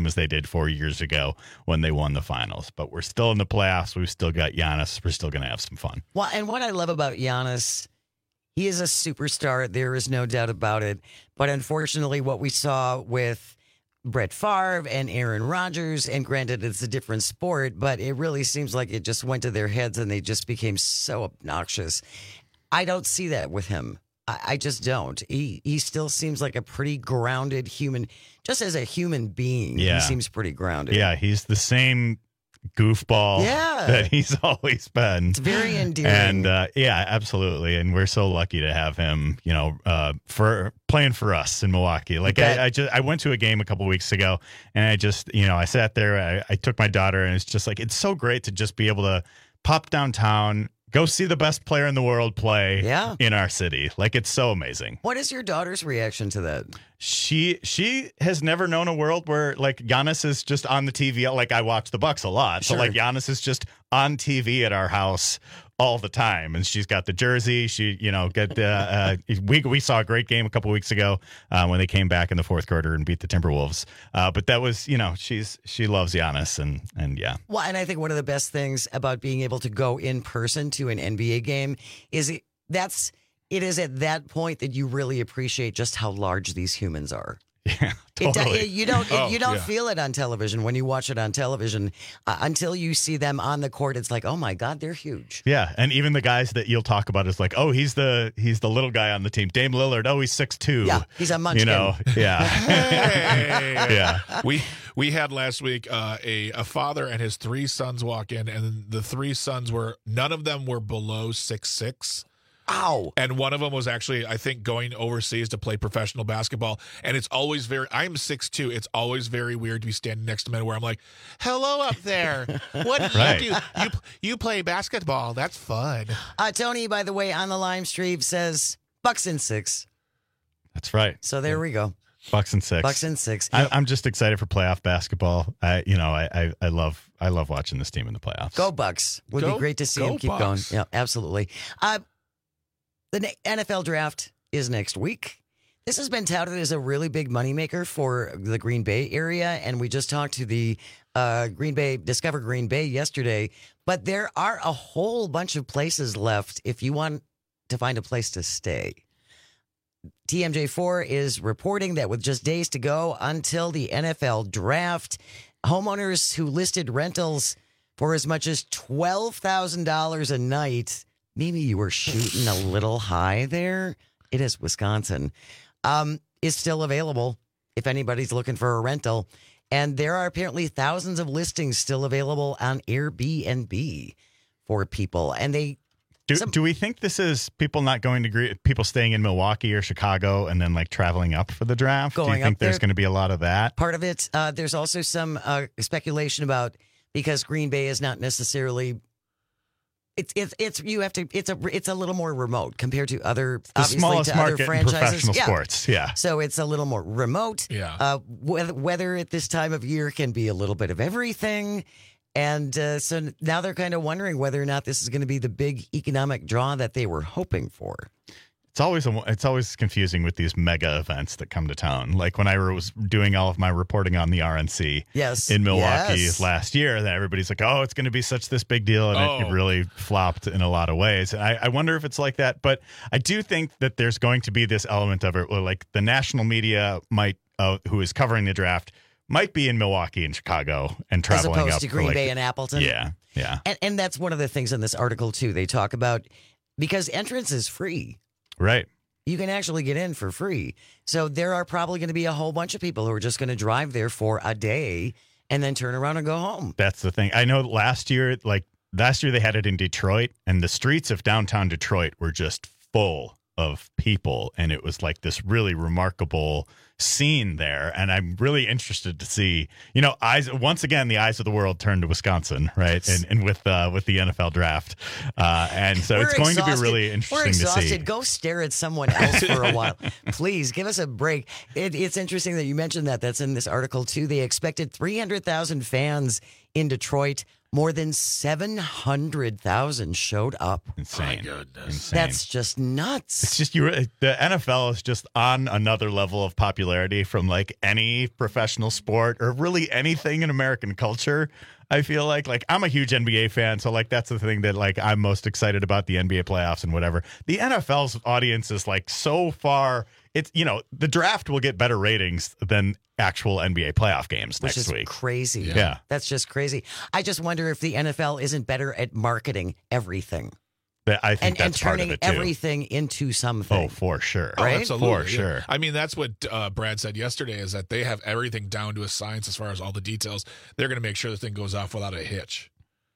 four years ago when they won the finals. But we're still in the playoffs. We've still got Giannis. We're still going to have some fun. Well, and what I love about Giannis, he is a superstar. There is no doubt about it. But unfortunately, what we saw with Brett Favre and Aaron Rodgers, and granted, it's a different sport, but it really seems like it just went to their heads and they just became so obnoxious. I don't see that with him. I, I just don't. He he still seems like a pretty grounded human. Just as a human being, Yeah. he seems pretty grounded. Yeah, he's the same goofball Yeah. that he's always been. It's very endearing. And uh, yeah, absolutely. And we're so lucky to have him, you know, uh, for playing for us in Milwaukee. Like Okay. I, I just I went to a game a couple weeks ago, and I just, you know, I sat there, I, I took my daughter, and it's just like it's so great to just be able to pop downtown, go see the best player in the world play Yeah. in our city. Like it's so amazing. What is your daughter's reaction to that? She she has never known a world where like Giannis is just on the T V. Like I watch the Bucks a lot, so Sure. like Giannis is just on T V at our house all the time, and she's got the jersey. She you know get the uh, we we saw a great game a couple weeks ago uh, when they came back in the fourth quarter and beat the Timberwolves. Uh, but that was you know she's she loves Giannis and and yeah. Well, and I think one of the best things about being able to go in person to an N B A game is it, that's it is at that point that you really appreciate just how large these humans are. Yeah, It, totally. it- you don't Oh, you don't yeah. feel it on television when you watch it on television uh, until you see them on the court. It's like, oh my God, they're huge. Yeah, and even the guys that you'll talk about is like, oh, he's the he's the little guy on the team. Dame Lillard, oh, he's six two. Yeah, he's a You munchkin. know, yeah, Hey. yeah. We we had last week uh, a a father and his three sons walk in, and the three sons were none of them were below six six. Ow! And one of them was actually, I think, going overseas to play professional basketball. And it's always very. I'm six two. It's always very weird to be standing next to men where I'm like, "Hello up there. What do Right. you do? You you play basketball? That's fun." Uh, Tony, by the way, on the live stream says Bucks in six. That's right. So there we go. Bucks and six. Bucks and six. I, I'm just excited for playoff basketball. I, you know, I, I, I love, I love watching this team in the playoffs. Go Bucks. Would Go- be great to see go him keep Bucks. going. Yeah, absolutely. Uh, the na- N F L draft is next week. This has been touted as a really big moneymaker for the Green Bay area, and we just talked to the uh, Green Bay Discover Green Bay yesterday. But there are a whole bunch of places left if you want to find a place to stay. T M J four is reporting that with just days to go until the N F L draft, homeowners who listed rentals for as much as twelve thousand dollars a night, maybe you were shooting a little high there. It is Wisconsin, um, is still available if anybody's looking for a rental. And there are apparently thousands of listings still available on Airbnb for people. And they Do, do we think this is people not going to gre- people staying in Milwaukee or Chicago and then like traveling up for the draft? do Going you think up there's there. going to be a lot of that? Part of it, uh, there's also some uh, speculation about because Green Bay is not necessarily. It's it's it's you have to it's a it's a little more remote compared to other The obviously smallest to other market in franchises. professional Yeah. sports. Yeah. So it's a little more remote. Yeah. Uh, weather, weather at this time of year can be a little bit of everything. And uh, so now they're kind of wondering whether or not this is going to be the big economic draw that they were hoping for. It's always a, it's always confusing with these mega events that come to town. Like when I was doing all of my reporting on the R N C Yes. in Milwaukee Yes. last year, that everybody's like, "Oh, it's going to be such this big deal," and it, it Oh. really flopped in a lot of ways. And I, I wonder if it's like that, but I do think that there's going to be this element of it, where like the national media might, uh, who is covering the draft, might be in Milwaukee and Chicago and As traveling opposed up to for, Green like, Bay and Appleton. Yeah, yeah, And, and that's one of the things in this article, too. They talk about because entrance is free. right. You can actually get in for free. So there are probably going to be a whole bunch of people who are just going to drive there for a day and then turn around and go home. That's the thing. I know last year, like last year, they had it in Detroit, and the streets of downtown Detroit were just full of people, and it was like this really remarkable scene there. And I'm really interested to see, you know, eyes once again, the eyes of the world turned to Wisconsin, right? And and with uh, with the N F L draft, uh, and so We're it's going exhausted. to be really We're interesting to exhausted. see. Go stare at someone else for a while. Please give us a break. It, it's interesting that you mentioned that. That's in this article, too. They expected three hundred thousand fans in Detroit More than seven hundred thousand showed up. Insane. My goodness. Insane. That's just nuts. It's just you. The N F L is just on another level of popularity from like any professional sport or really anything in American culture. I feel like like I'm a huge N B A fan, so like that's the thing that like I'm most excited about, the N B A playoffs and whatever. The N F L's audience is like so far. It's, you know, the draft will get better ratings than actual N B A playoff games Which next is week. crazy. Yeah. yeah. That's just crazy. I just wonder if the N F L isn't better at marketing everything. But I think and, that's and part turning of it too. everything into something. Oh, for sure. Oh, Right? absolutely. For yeah. sure. I mean, that's what uh, Brad said yesterday is that they have everything down to a science as far as all the details. They're going to make sure the thing goes off without a hitch.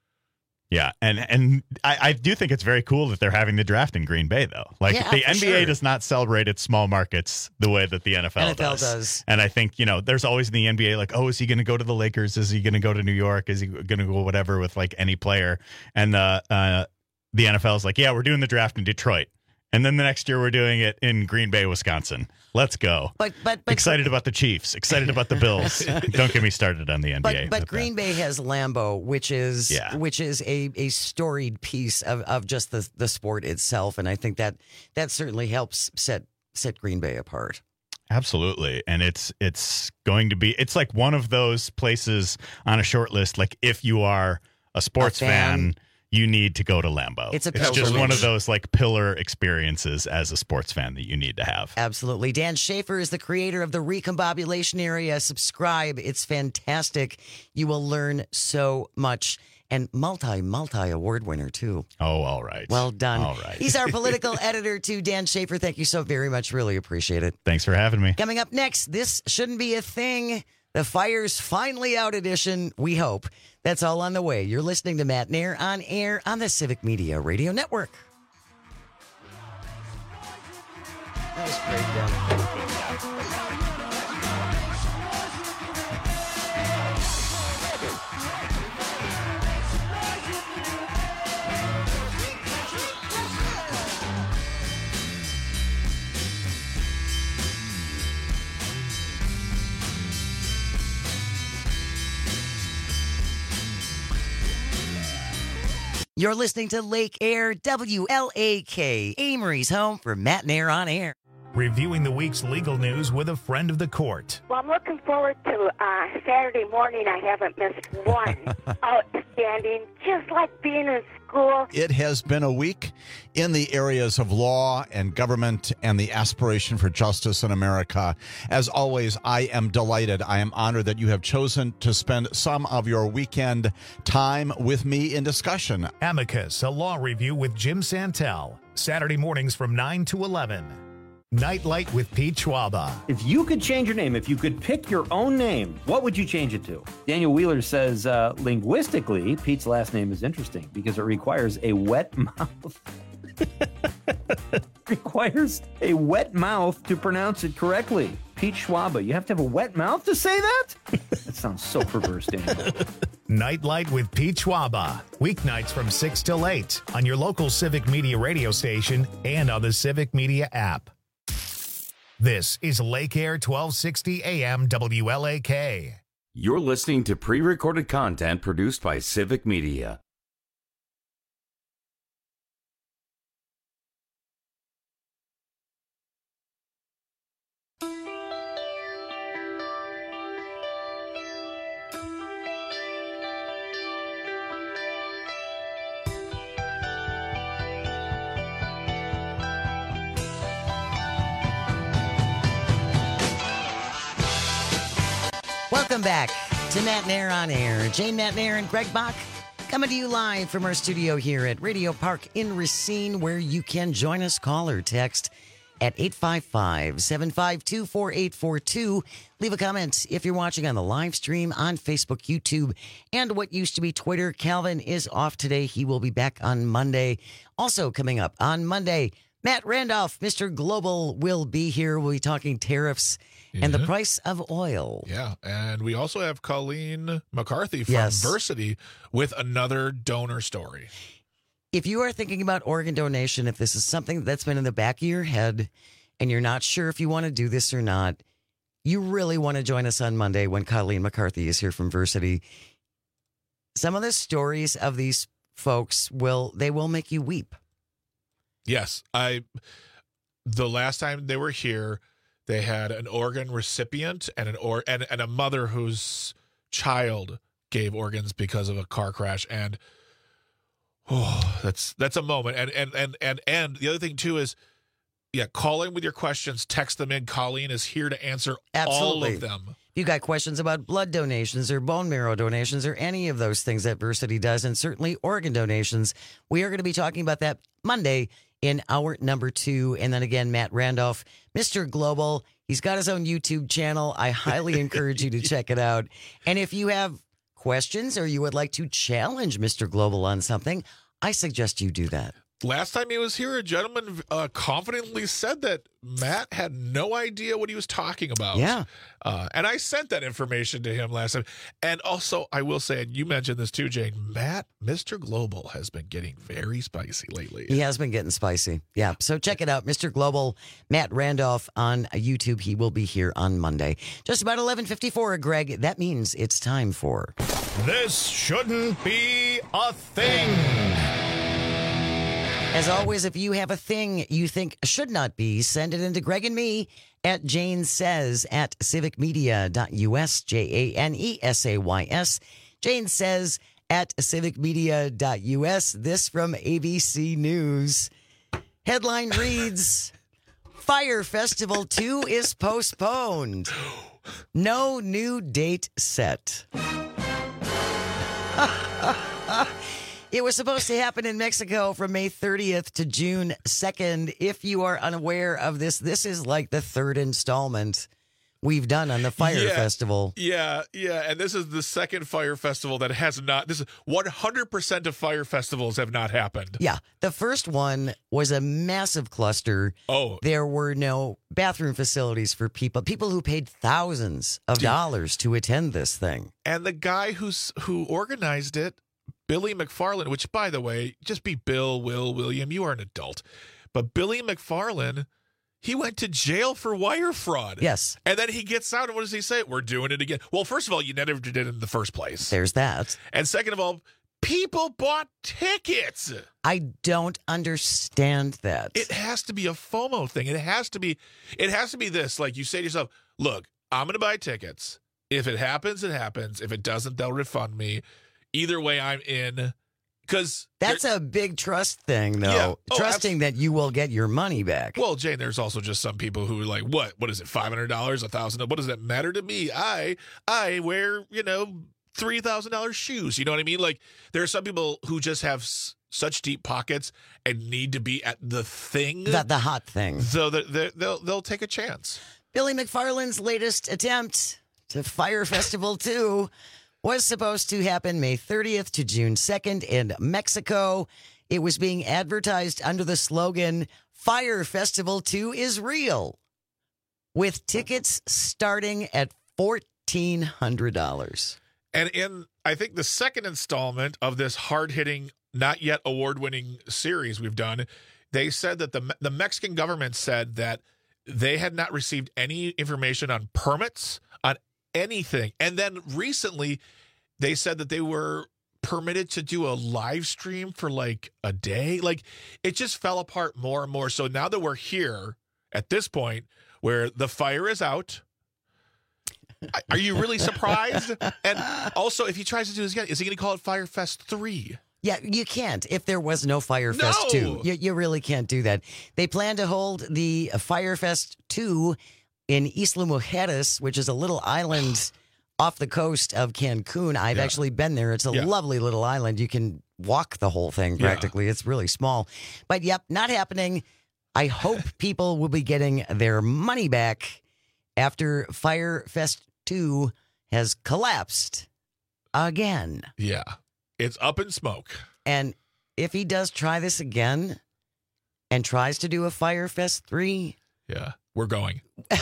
Yeah, and and I, I do think it's very cool that they're having the draft in Green Bay, though. Like Yeah, the for N B A sure. does not celebrate its small markets the way that the N F L, N F L does. does. And I think, you know, there's always in the N B A like, oh, is he going to go to the Lakers? Is he going to go to New York? Is he going to go whatever with like any player? And the uh, the N F L is like, yeah, we're doing the draft in Detroit. And then the next year we're doing it in Green Bay, Wisconsin. Let's go. But but but Excited about the Chiefs. Excited about the Bills. Don't get me started on the N B A. But, but Green Bay has Lambeau, which is Yeah. which is a, a storied piece of, of just the, the sport itself, and I think that that certainly helps set set Green Bay apart. Absolutely. And it's it's going to be it's like one of those places on a short list, like if you are a sports A fan. fan, you need to go to Lambeau. It's a just pilgrimage. one of those like pillar experiences as a sports fan that you need to have. Absolutely. Dan Schaefer is the creator of the Recombobulation Area. Subscribe. It's fantastic. You will learn so much. And multi, multi award winner, too. Oh, all right. Well done. All right. He's our political editor, too. Dan Schaefer, thank you so very much. Really appreciate it. Thanks for having me. Coming up next, this shouldn't be a thing. The fire's finally out edition, we hope. That's all on the way. You're listening to Matt Nair on air on the Civic Media Radio Network. That was great, Dan. You're listening to Lake Air, W L A K, Amory's home for Matt Nair on air. Reviewing the week's legal news with a friend of the court. Well, I'm looking forward to uh, Saturday morning. I haven't missed one. Outstanding, just like being in school. It has been a week in the areas of law and government and the aspiration for justice in America. As always, I am delighted. I am honored that you have chosen to spend some of your weekend time with me in discussion. Amicus, a law review with Jim Santel. Saturday mornings from nine to eleven. Nightlight with Pete Schwaba. If you could change your name, if you could pick your own name, what would you change it to? Daniel Wheeler says, uh, linguistically, Pete's last name is interesting because it requires a wet mouth. requires a wet mouth to pronounce it correctly. Pete Schwaba, you have to have a wet mouth to say that? That sounds so perverse, Daniel. Nightlight with Pete Schwaba. Weeknights from six till eight on your local Civic Media radio station and on the Civic Media app. This is Lake Air twelve sixty A M W L A K. You're listening to pre-recorded content produced by Civic Media. Welcome back to Matt Nair on air. Jane Matt Nair and Greg Bach coming to you live from our studio here at Radio Park in Racine, where you can join us. Call or text at eight five five, seven five two, four eight four two. Leave a comment if you're watching on the live stream on Facebook, YouTube, and what used to be Twitter. Calvin is off today. He will be back on Monday. Also coming up on Monday, Matt Randolph, Mister Global, will be here. We'll be talking tariffs and the Yeah. price of oil. Yeah, and we also have Colleen McCarthy from Yes. Versity with another donor story. If you are thinking about organ donation, if this is something that's been in the back of your head and you're not sure if you want to do this or not, you really want to join us on Monday when Colleen McCarthy is here from Versity. some of the stories of these folks will they will make you weep. Yes, I. The last time they were here, they had an organ recipient and an or and, and a mother whose child gave organs because of a car crash, and oh, that's that's a moment. And and and and and the other thing too is, yeah, call in with your questions, text them in. Colleen is here to answer Absolutely. all of them. If you got questions about blood donations or bone marrow donations or any of those things that Versity does, and certainly organ donations, we are going to be talking about that Monday in hour number two. And then again, Matt Randolph, Mister Global, he's got his own YouTube channel. I highly encourage you to check it out. And if you have questions or you would like to challenge Mister Global on something, I suggest you do that. Last time he was here, a gentleman uh, confidently said that Matt had no idea what he was talking about. Yeah. Uh, and I sent that information to him last time. And also, I will say, and you mentioned this too, Jane, Matt, Mister Global, has been getting very spicy lately. He has been getting spicy. Yeah. So check it out. Mister Global, Matt Randolph on YouTube. He will be here on Monday. Just about eleven fifty-four, Greg. That means it's time for... This shouldn't be a thing. As always, if you have a thing you think should not be, send it into Greg and me at Jane Says at civic media dot U S, J A N E S A Y S. Jane Says at civic media dot U S. This from A B C News. Headline reads, Fire Festival two is postponed. No new date set. It was supposed to happen in Mexico from May thirtieth to June second. If you are unaware of this, this is like the third installment we've done on the Fire yeah, Festival. Yeah, yeah. And this is the second Fire Festival that has not, this is one hundred percent of Fire Festivals have not happened. Yeah. The first one was a massive cluster. Oh. There were no bathroom facilities for people, people who paid thousands of dollars to attend this thing. And the guy who's who organized it, Billy McFarland, which, by the way, just be Bill, Will, William. You are an adult. But Billy McFarland, he went to jail for wire fraud. Yes. And then he gets out, and what does he say? We're doing it again. Well, first of all, you never did it in the first place. There's that. And second of all, people bought tickets. I don't understand that. It has to be a FOMO thing. It has to be, it has to be this. Like, you say to yourself, look, I'm going to buy tickets. If it happens, it happens. If it doesn't, they'll refund me. Either way, I'm in, because that's a big trust thing, though. Yeah. Oh, Trusting abs- that you will get your money back. Well, Jane, there's also just some people who are like, "What? What is it? Five hundred dollars? A thousand? What does that matter to me? I, I wear, you know, three thousand dollars shoes. You know what I mean? Like, there are some people who just have s- such deep pockets and need to be at the thing, that the hot thing, so that they'll they'll take a chance. Billy McFarland's latest attempt to Fire Festival two was supposed to happen May thirtieth to June second in Mexico. It was being advertised under the slogan, Fire Festival two is real, with tickets starting at fourteen hundred dollars. And in, I think, the second installment of this hard-hitting, not yet award-winning series we've done, they said that the the Mexican government said that they had not received any information on permits, on anything. And then recently they said that they were permitted to do a live stream for like a day. Like, it just fell apart more and more. So now that we're here at this point where the fire is out, are you really surprised? And also, if he tries to do this again, is he going to call it Fire Fest three? Yeah, you can't if there was no Fire Fest No! two. You, you really can't do that. They plan to hold the Fire Fest two in Isla Mujeres, which is a little island off the coast of Cancun. I've Yeah. actually been there. It's a Yeah. lovely little island. You can walk the whole thing practically. It's really small. But yep, not happening. I hope people will be getting their money back after Fire Fest two has collapsed again. Yeah. It's up in smoke. And if he does try this again and tries to do a Fire Fest three, yeah, we're going.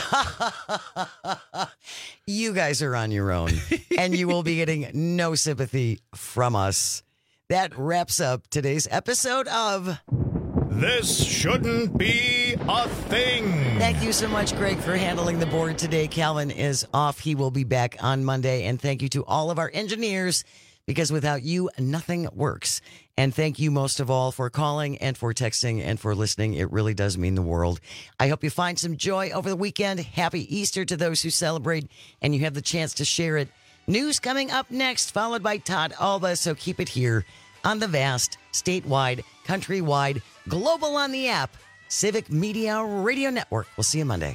You guys are on your own, and you will be getting no sympathy from us. That wraps up today's episode of This Shouldn't Be a Thing. Thank you so much, Greg, for handling the board today. Calvin is off. He will be back on Monday. And thank you to all of our engineers because without you, nothing works. And thank you most of all for calling and for texting and for listening. It really does mean the world. I hope you find some joy over the weekend. Happy Easter to those who celebrate, and you have the chance to share it. News coming up next, followed by Todd Alba, so keep it here on the vast, statewide, countrywide, global on the app, Civic Media Radio Network. We'll see you Monday.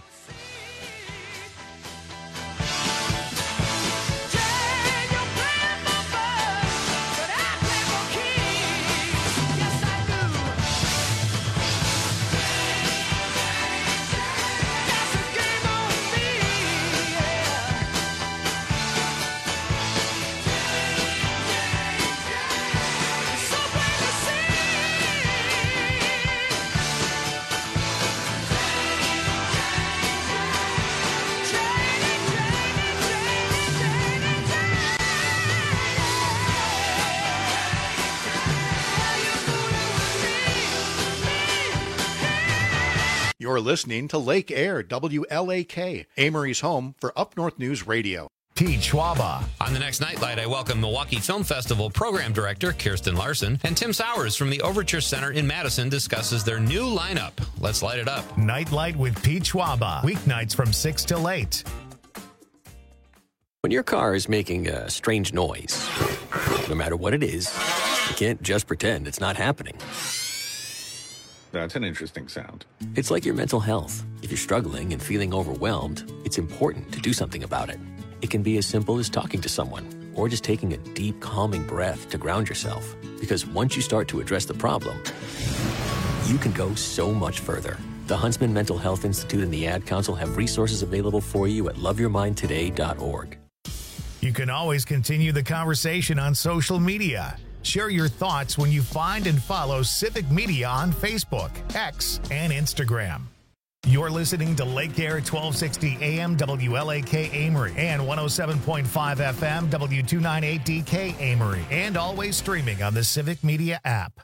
You're listening to Lake Air, W L A K, Amory's home for Up North News Radio. Pete Schwaba. On the next Nightlight, I welcome Milwaukee Film Festival Program Director Kirsten Larson, and Tim Sowers from the Overture Center in Madison discusses their new lineup. Let's light it up. Nightlight with Pete Schwaba. Weeknights from six till eight. When your car is making a strange noise, no matter what it is, you can't just pretend it's not happening. That's an interesting sound. It's like your mental health. If you're struggling and feeling overwhelmed, it's important to do something about it. It can be as simple as talking to someone or just taking a deep, calming breath to ground yourself. Because once you start to address the problem, you can go so much further. The Huntsman Mental Health Institute and the Ad Council have resources available for you at love your mind today dot org. You can always continue the conversation on social media. Share your thoughts when you find and follow Civic Media on Facebook, X, and Instagram. You're listening to Lake Air twelve sixty A M W L A K Amory and one oh seven point five F M W two ninety-eight D K Amory, and always streaming on the Civic Media app.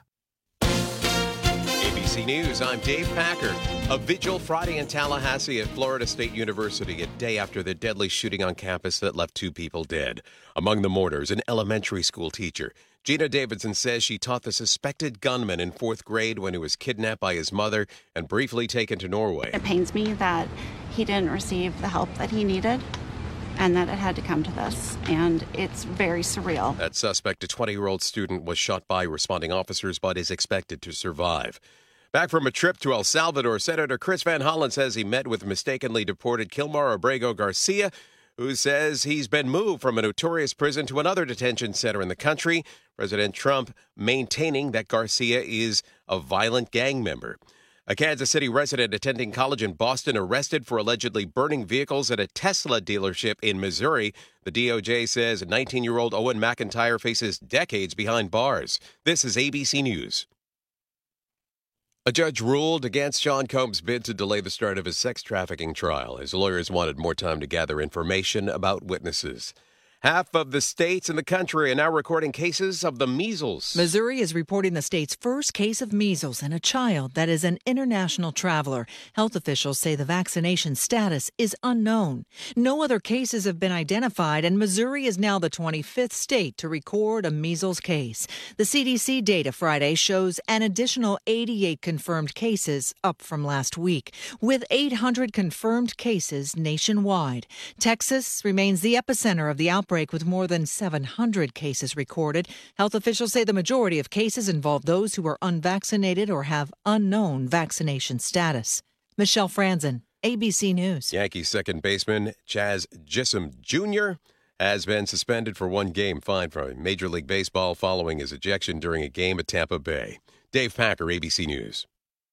A B C News, I'm Dave Packer. A vigil Friday in Tallahassee at Florida State University, a day after the deadly shooting on campus that left two people dead. Among the mourners, an elementary school teacher. Gina Davidson says she taught the suspected gunman in fourth grade when he was kidnapped by his mother and briefly taken to Norway. It pains me that he didn't receive the help that he needed and that it had to come to this, and it's very surreal. That suspect, a twenty-year-old student, was shot by responding officers but is expected to survive. Back from a trip to El Salvador, Senator Chris Van Hollen says he met with mistakenly deported Kilmar Abrego Garcia, who says he's been moved from a notorious prison to another detention center in the country. President Trump maintaining that Garcia is a violent gang member. A Kansas City resident attending college in Boston arrested for allegedly burning vehicles at a Tesla dealership in Missouri. The D O J says nineteen-year-old Owen McIntyre faces decades behind bars. This is A B C News. A judge ruled against Sean Combs' bid to delay the start of his sex trafficking trial. His lawyers wanted more time to gather information about witnesses. Half of the states in the country are now recording cases of the measles. Missouri is reporting the state's first case of measles in a child that is an international traveler. Health officials say the vaccination status is unknown. No other cases have been identified, and Missouri is now the twenty-fifth state to record a measles case. The C D C data Friday shows an additional eighty-eight confirmed cases, up from last week, with eight hundred confirmed cases nationwide. Texas remains the epicenter of the outbreak, with more than seven hundred cases recorded. Health officials say the majority of cases involve those who are unvaccinated or have unknown vaccination status. Michelle Franzen, A B C News. Yankees second baseman Chaz Gissem Junior has been suspended for one game, fined from Major League Baseball following his ejection during a game at Tampa Bay. Dave Packer, A B C News.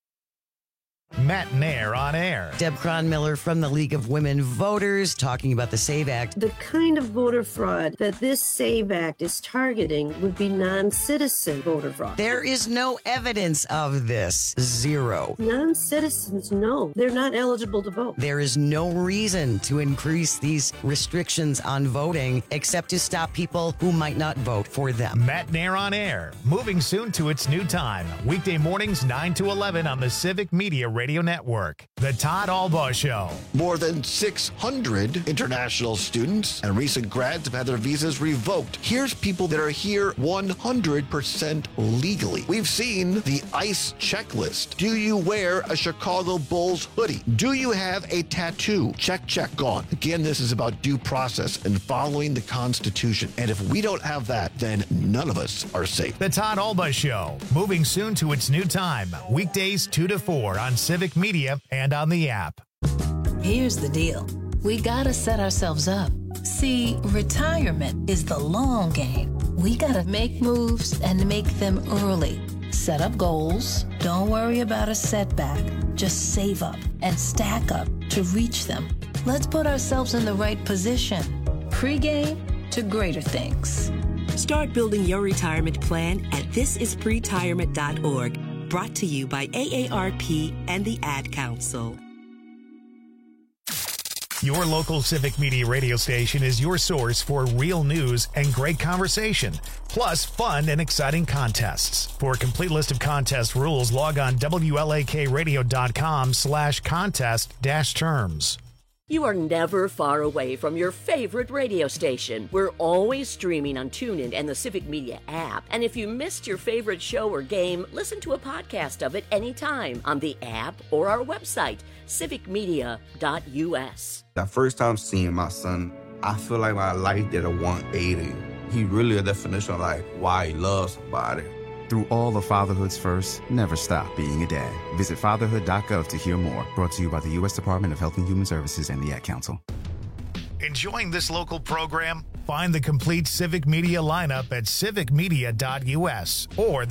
Matt Nair on air. Deb Cronmiller from the League of Women Voters talking about the SAVE Act. The kind of voter fraud that this SAVE Act is targeting would be non-citizen voter fraud. There is no evidence of this. Zero. Non-citizens, no. They're not eligible to vote. There is no reason to increase these restrictions on voting except to stop people who might not vote for them. Matt Nair on air. Moving soon to its new time. Weekday mornings nine to eleven on the Civic Media Radio Network. The Todd Albaugh Show. More than six hundred international students and recent grads have had their visas revoked. Here's people that are here one hundred percent legally. We've seen the ICE checklist. Do you wear a Chicago Bulls hoodie? Do you have a tattoo? Check, check, gone. Again, this is about due process and following the Constitution. And if we don't have that, then none of us are safe. The Todd Albaugh Show, moving soon to its new time, weekdays two to four on Civic Media and on the app. Here's the deal. We gotta set ourselves up. See, retirement is the long game. We gotta make moves and make them early. Set up goals. Don't worry about a setback. Just save up and stack up to reach them. Let's put ourselves in the right position. Pre-game to greater things. Start building your retirement plan at this is pretirement dot org. Brought to you by A A R P and the Ad Council. Your local Civic Media radio station is your source for real news and great conversation, plus fun and exciting contests. For a complete list of contest rules, log on W L A K radio dot com slash contest dash terms. You are never far away from your favorite radio station. We're always streaming on TuneIn and the Civic Media app. And if you missed your favorite show or game, listen to a podcast of it anytime on the app or our website, civic media dot U S. The first time seeing my son, I feel like my life did a one eighty. He really a definition of like why he loves somebody. Through all of fatherhood's first, never stop being a dad. Visit fatherhood dot gov to hear more. Brought to you by the U S Department of Health and Human Services and the Ad Council. Enjoying this local program? Find the complete Civic Media lineup at civic media dot U S or